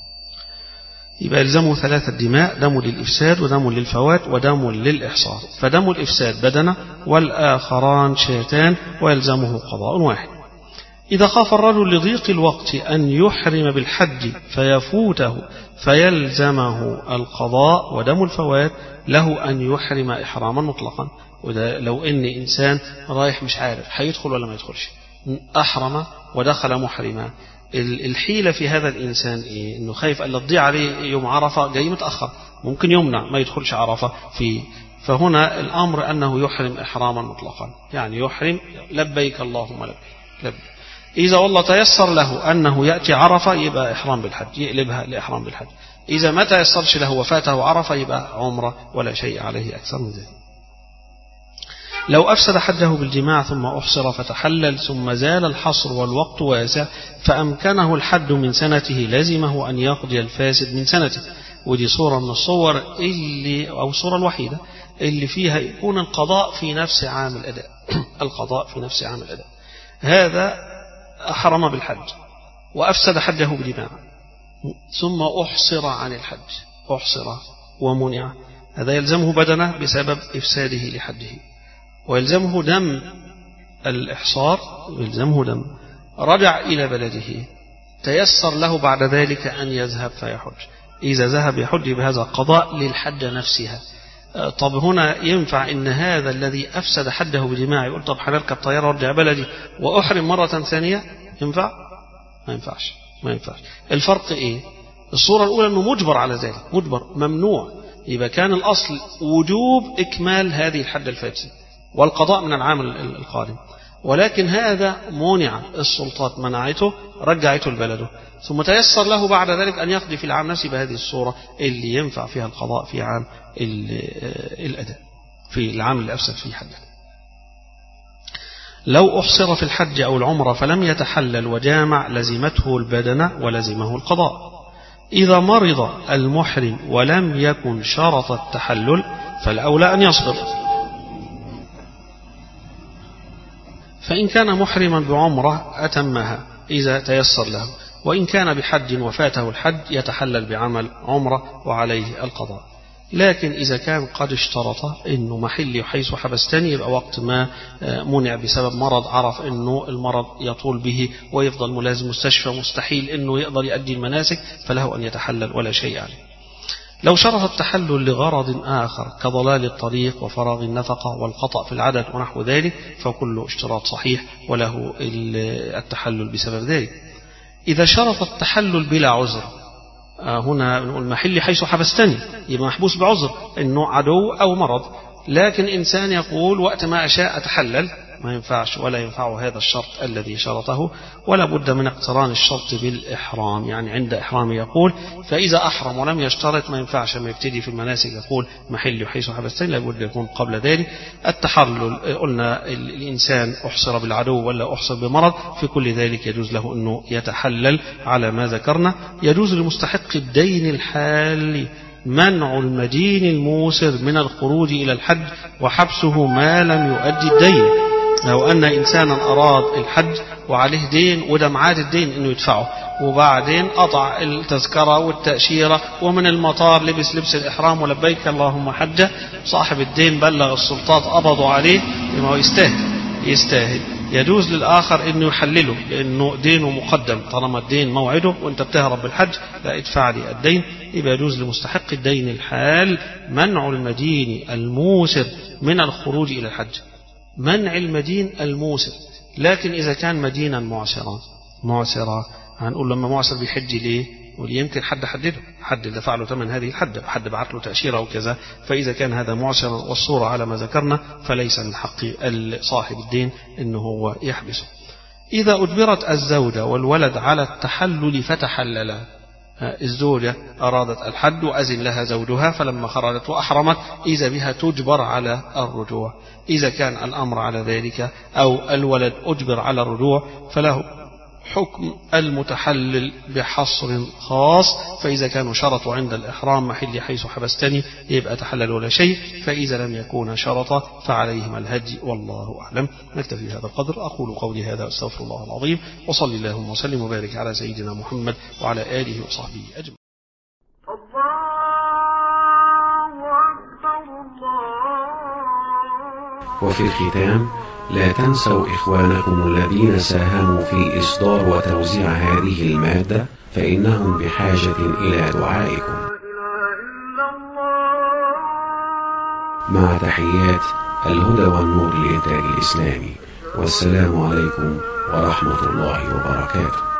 يبقى يلزمه ثلاثة دماء: دم للإفساد ودم للفوات ودم للإحصار. فدم الإفساد بدنة والآخران شاتان، ويلزمه قضاء واحد. إذا خاف الرجل لضيق الوقت أن يحرم بالحج فيفوته فيلزمه القضاء، ودم الفوات له أن يحرم إحراما مطلقا. وده لو إن إنسان رايح مش عارف هيدخل ولا ما يدخلش، أحرم ودخل محرما، الحيلة في هذا الإنسان إيه؟ إنه خايف أن تضيع عليه يوم عرفة، جاي متأخر ممكن يمنع ما يدخلش عرفة فيه. فهنا الأمر أنه يحرم إحراما مطلقا، يعني يحرم لبيك اللهم لبيك لبيك. إذا والله تيسر له أنه يأتي عرفة يبقى إحرام بالحج، يقلبها لإحرام بالحج. إذا ما تيسرش له وفاته عرفة يبقى عمرة ولا شيء عليه أكثر من ذلك. لو أفسد حجه بالجماع ثم أحصر فتحلل ثم زال الحصر والوقت واسع فأمكنه الحج من سنته، لازمه أن يقضي الفاسد من سنته. ودي صورة من الصور اللي أو الصورة الوحيدة اللي فيها يكون القضاء في نفس عام الأداء القضاء في نفس عام الأداء. هذا أحرم بالحج وأفسد حجه بالجماع ثم أحصر عن الحج، أحصر ومنع، هذا يلزمه بدنه بسبب إفساده لحجه، ويلزمه دم الإحصار، يلزمه دم. رجع إلى بلده، تيسر له بعد ذلك أن يذهب فيحج، إذا ذهب يحج بهذا قضاء للحج نفسها. طب هنا ينفع إن هذا الذي أفسد حجه بجماع يقول طب هنركب طيارة وارجع بلدي وأحرم مرة ثانية؟ ينفع؟ ما ينفعش ما ينفعش. الفرق إيه؟ الصورة الأولى أنه مجبر على ذلك، مجبر ممنوع، يبقى كان الأصل وجوب إكمال هذه الحجة الفاسدة والقضاء من العام القادم، ولكن هذا منع، السلطات منعته رجعته لبلده، ثم تيسر له بعد ذلك أن يقضي في العام نفسه بهذه الصورة اللي ينفع فيها القضاء في عام الأداء، في العام اللي أفسد فيه حجه. لو أحصر في الحج أو العمرة فلم يتحلل وجامع لزمته البدنة ولزمه القضاء. إذا مرض المحرم ولم يكن شرط التحلل فالأولى أن يصبر، فإن كان محرما بعمرة أتمها إذا تيسر له، وإن كان بحج وفاته الحج يتحلل بعمل عمرة وعليه القضاء. لكن إذا كان قد اشترط إنه محلي حيث حبستني، يبقى وقت ما منع بسبب مرض عرف إنه المرض يطول به ويفضل ملازم مستشفى مستحيل إنه يقدر يؤدي المناسك، فله أن يتحلل ولا شيء عليه. لو شرط التحلل لغرض آخر كضلال الطريق وفراغ النفقة والقطع في العدد ونحو ذلك فكل اشتراط صحيح وله التحلل بسبب ذلك. إذا شرط التحلل بلا عذر، هنا نقول محلي حيث حبستني، يبقى محبوس بعذر إنه عدو أو مرض، لكن إنسان يقول وقت ما أشاء أتحلل، ما ينفعش ولا ينفع هذا الشرط الذي شرطه، ولا بد من اقتران الشرط بالإحرام. يعني عند إحرام يقول فإذا أحرم ولم يشترط، ما ينفعش ما يبتدي في المناسك يقول محل حيث حبستني، لابد يكون قبل ذلك التحلل. قلنا الإنسان أحصر بالعدو ولا أحصر بمرض، في كل ذلك يجوز له أنه يتحلل على ما ذكرنا. يجوز لمستحق الدين الحال منع المدين الموسر من الخروج إلى الحج وحبسه ما لم يؤدي الدين. لو أن إنسانا أراد الحج وعليه دين وده معاد الدين إنه يدفعه، وبعدين قطع التذكرة والتأشيرة ومن المطار لبس لبس الإحرام ولبيك اللهم حجة، صاحب الدين بلغ السلطات قبضوا عليه، ما هو يستاهل يستاهل يجوز للآخر إنه يحلله لأنه دينه مقدم، طالما الدين موعده وأنت بتهرب بالحج لا ادفع لي الدين. يبقى يجوز لمستحق الدين الحال منع المدين الموسر من الخروج إلى الحج، منع المدين الموسر. لكن إذا كان مدينا معسرا معسرا هنقول لما معسر بيحج ليه؟ وليمكن حد حدده، حد دفع له ثمن هذه الحد، حد بعت له تأشيرة أو كذا، فإذا كان هذا معسر والصورة على ما ذكرنا فليس من حق صاحب الدين إنه هو يحبسه. إذا أجبرت الزوجة والولد على التحلل فتحللا، الزوجة أرادت الحد وأذن لها زوجها فلما خرجت وأحرمت إذا بها تجبر على الرجوع. إذا كان الأمر على ذلك أو الولد أجبر على الرجوع فله حكم المتحلل بحصر خاص، فإذا كانوا شرطوا عند الإحرام محل حيث حبستني يبقى تحلل ولا شيء، فإذا لم يكون شرطا فعليهما الهدي والله أعلم. نكتفي بهذا القدر، أقول قولي هذا أستغفر الله العظيم، وصل اللهم وسلم وبارك على سيدنا محمد وعلى آله وصحبه أجمعين. وفي الختام لا تنسوا إخوانكم الذين ساهموا في إصدار وتوزيع هذه المادة فإنهم بحاجة إلى دعائكم. مع تحيات الهدى والنور للإنتاج الإسلامي، والسلام عليكم ورحمة الله وبركاته.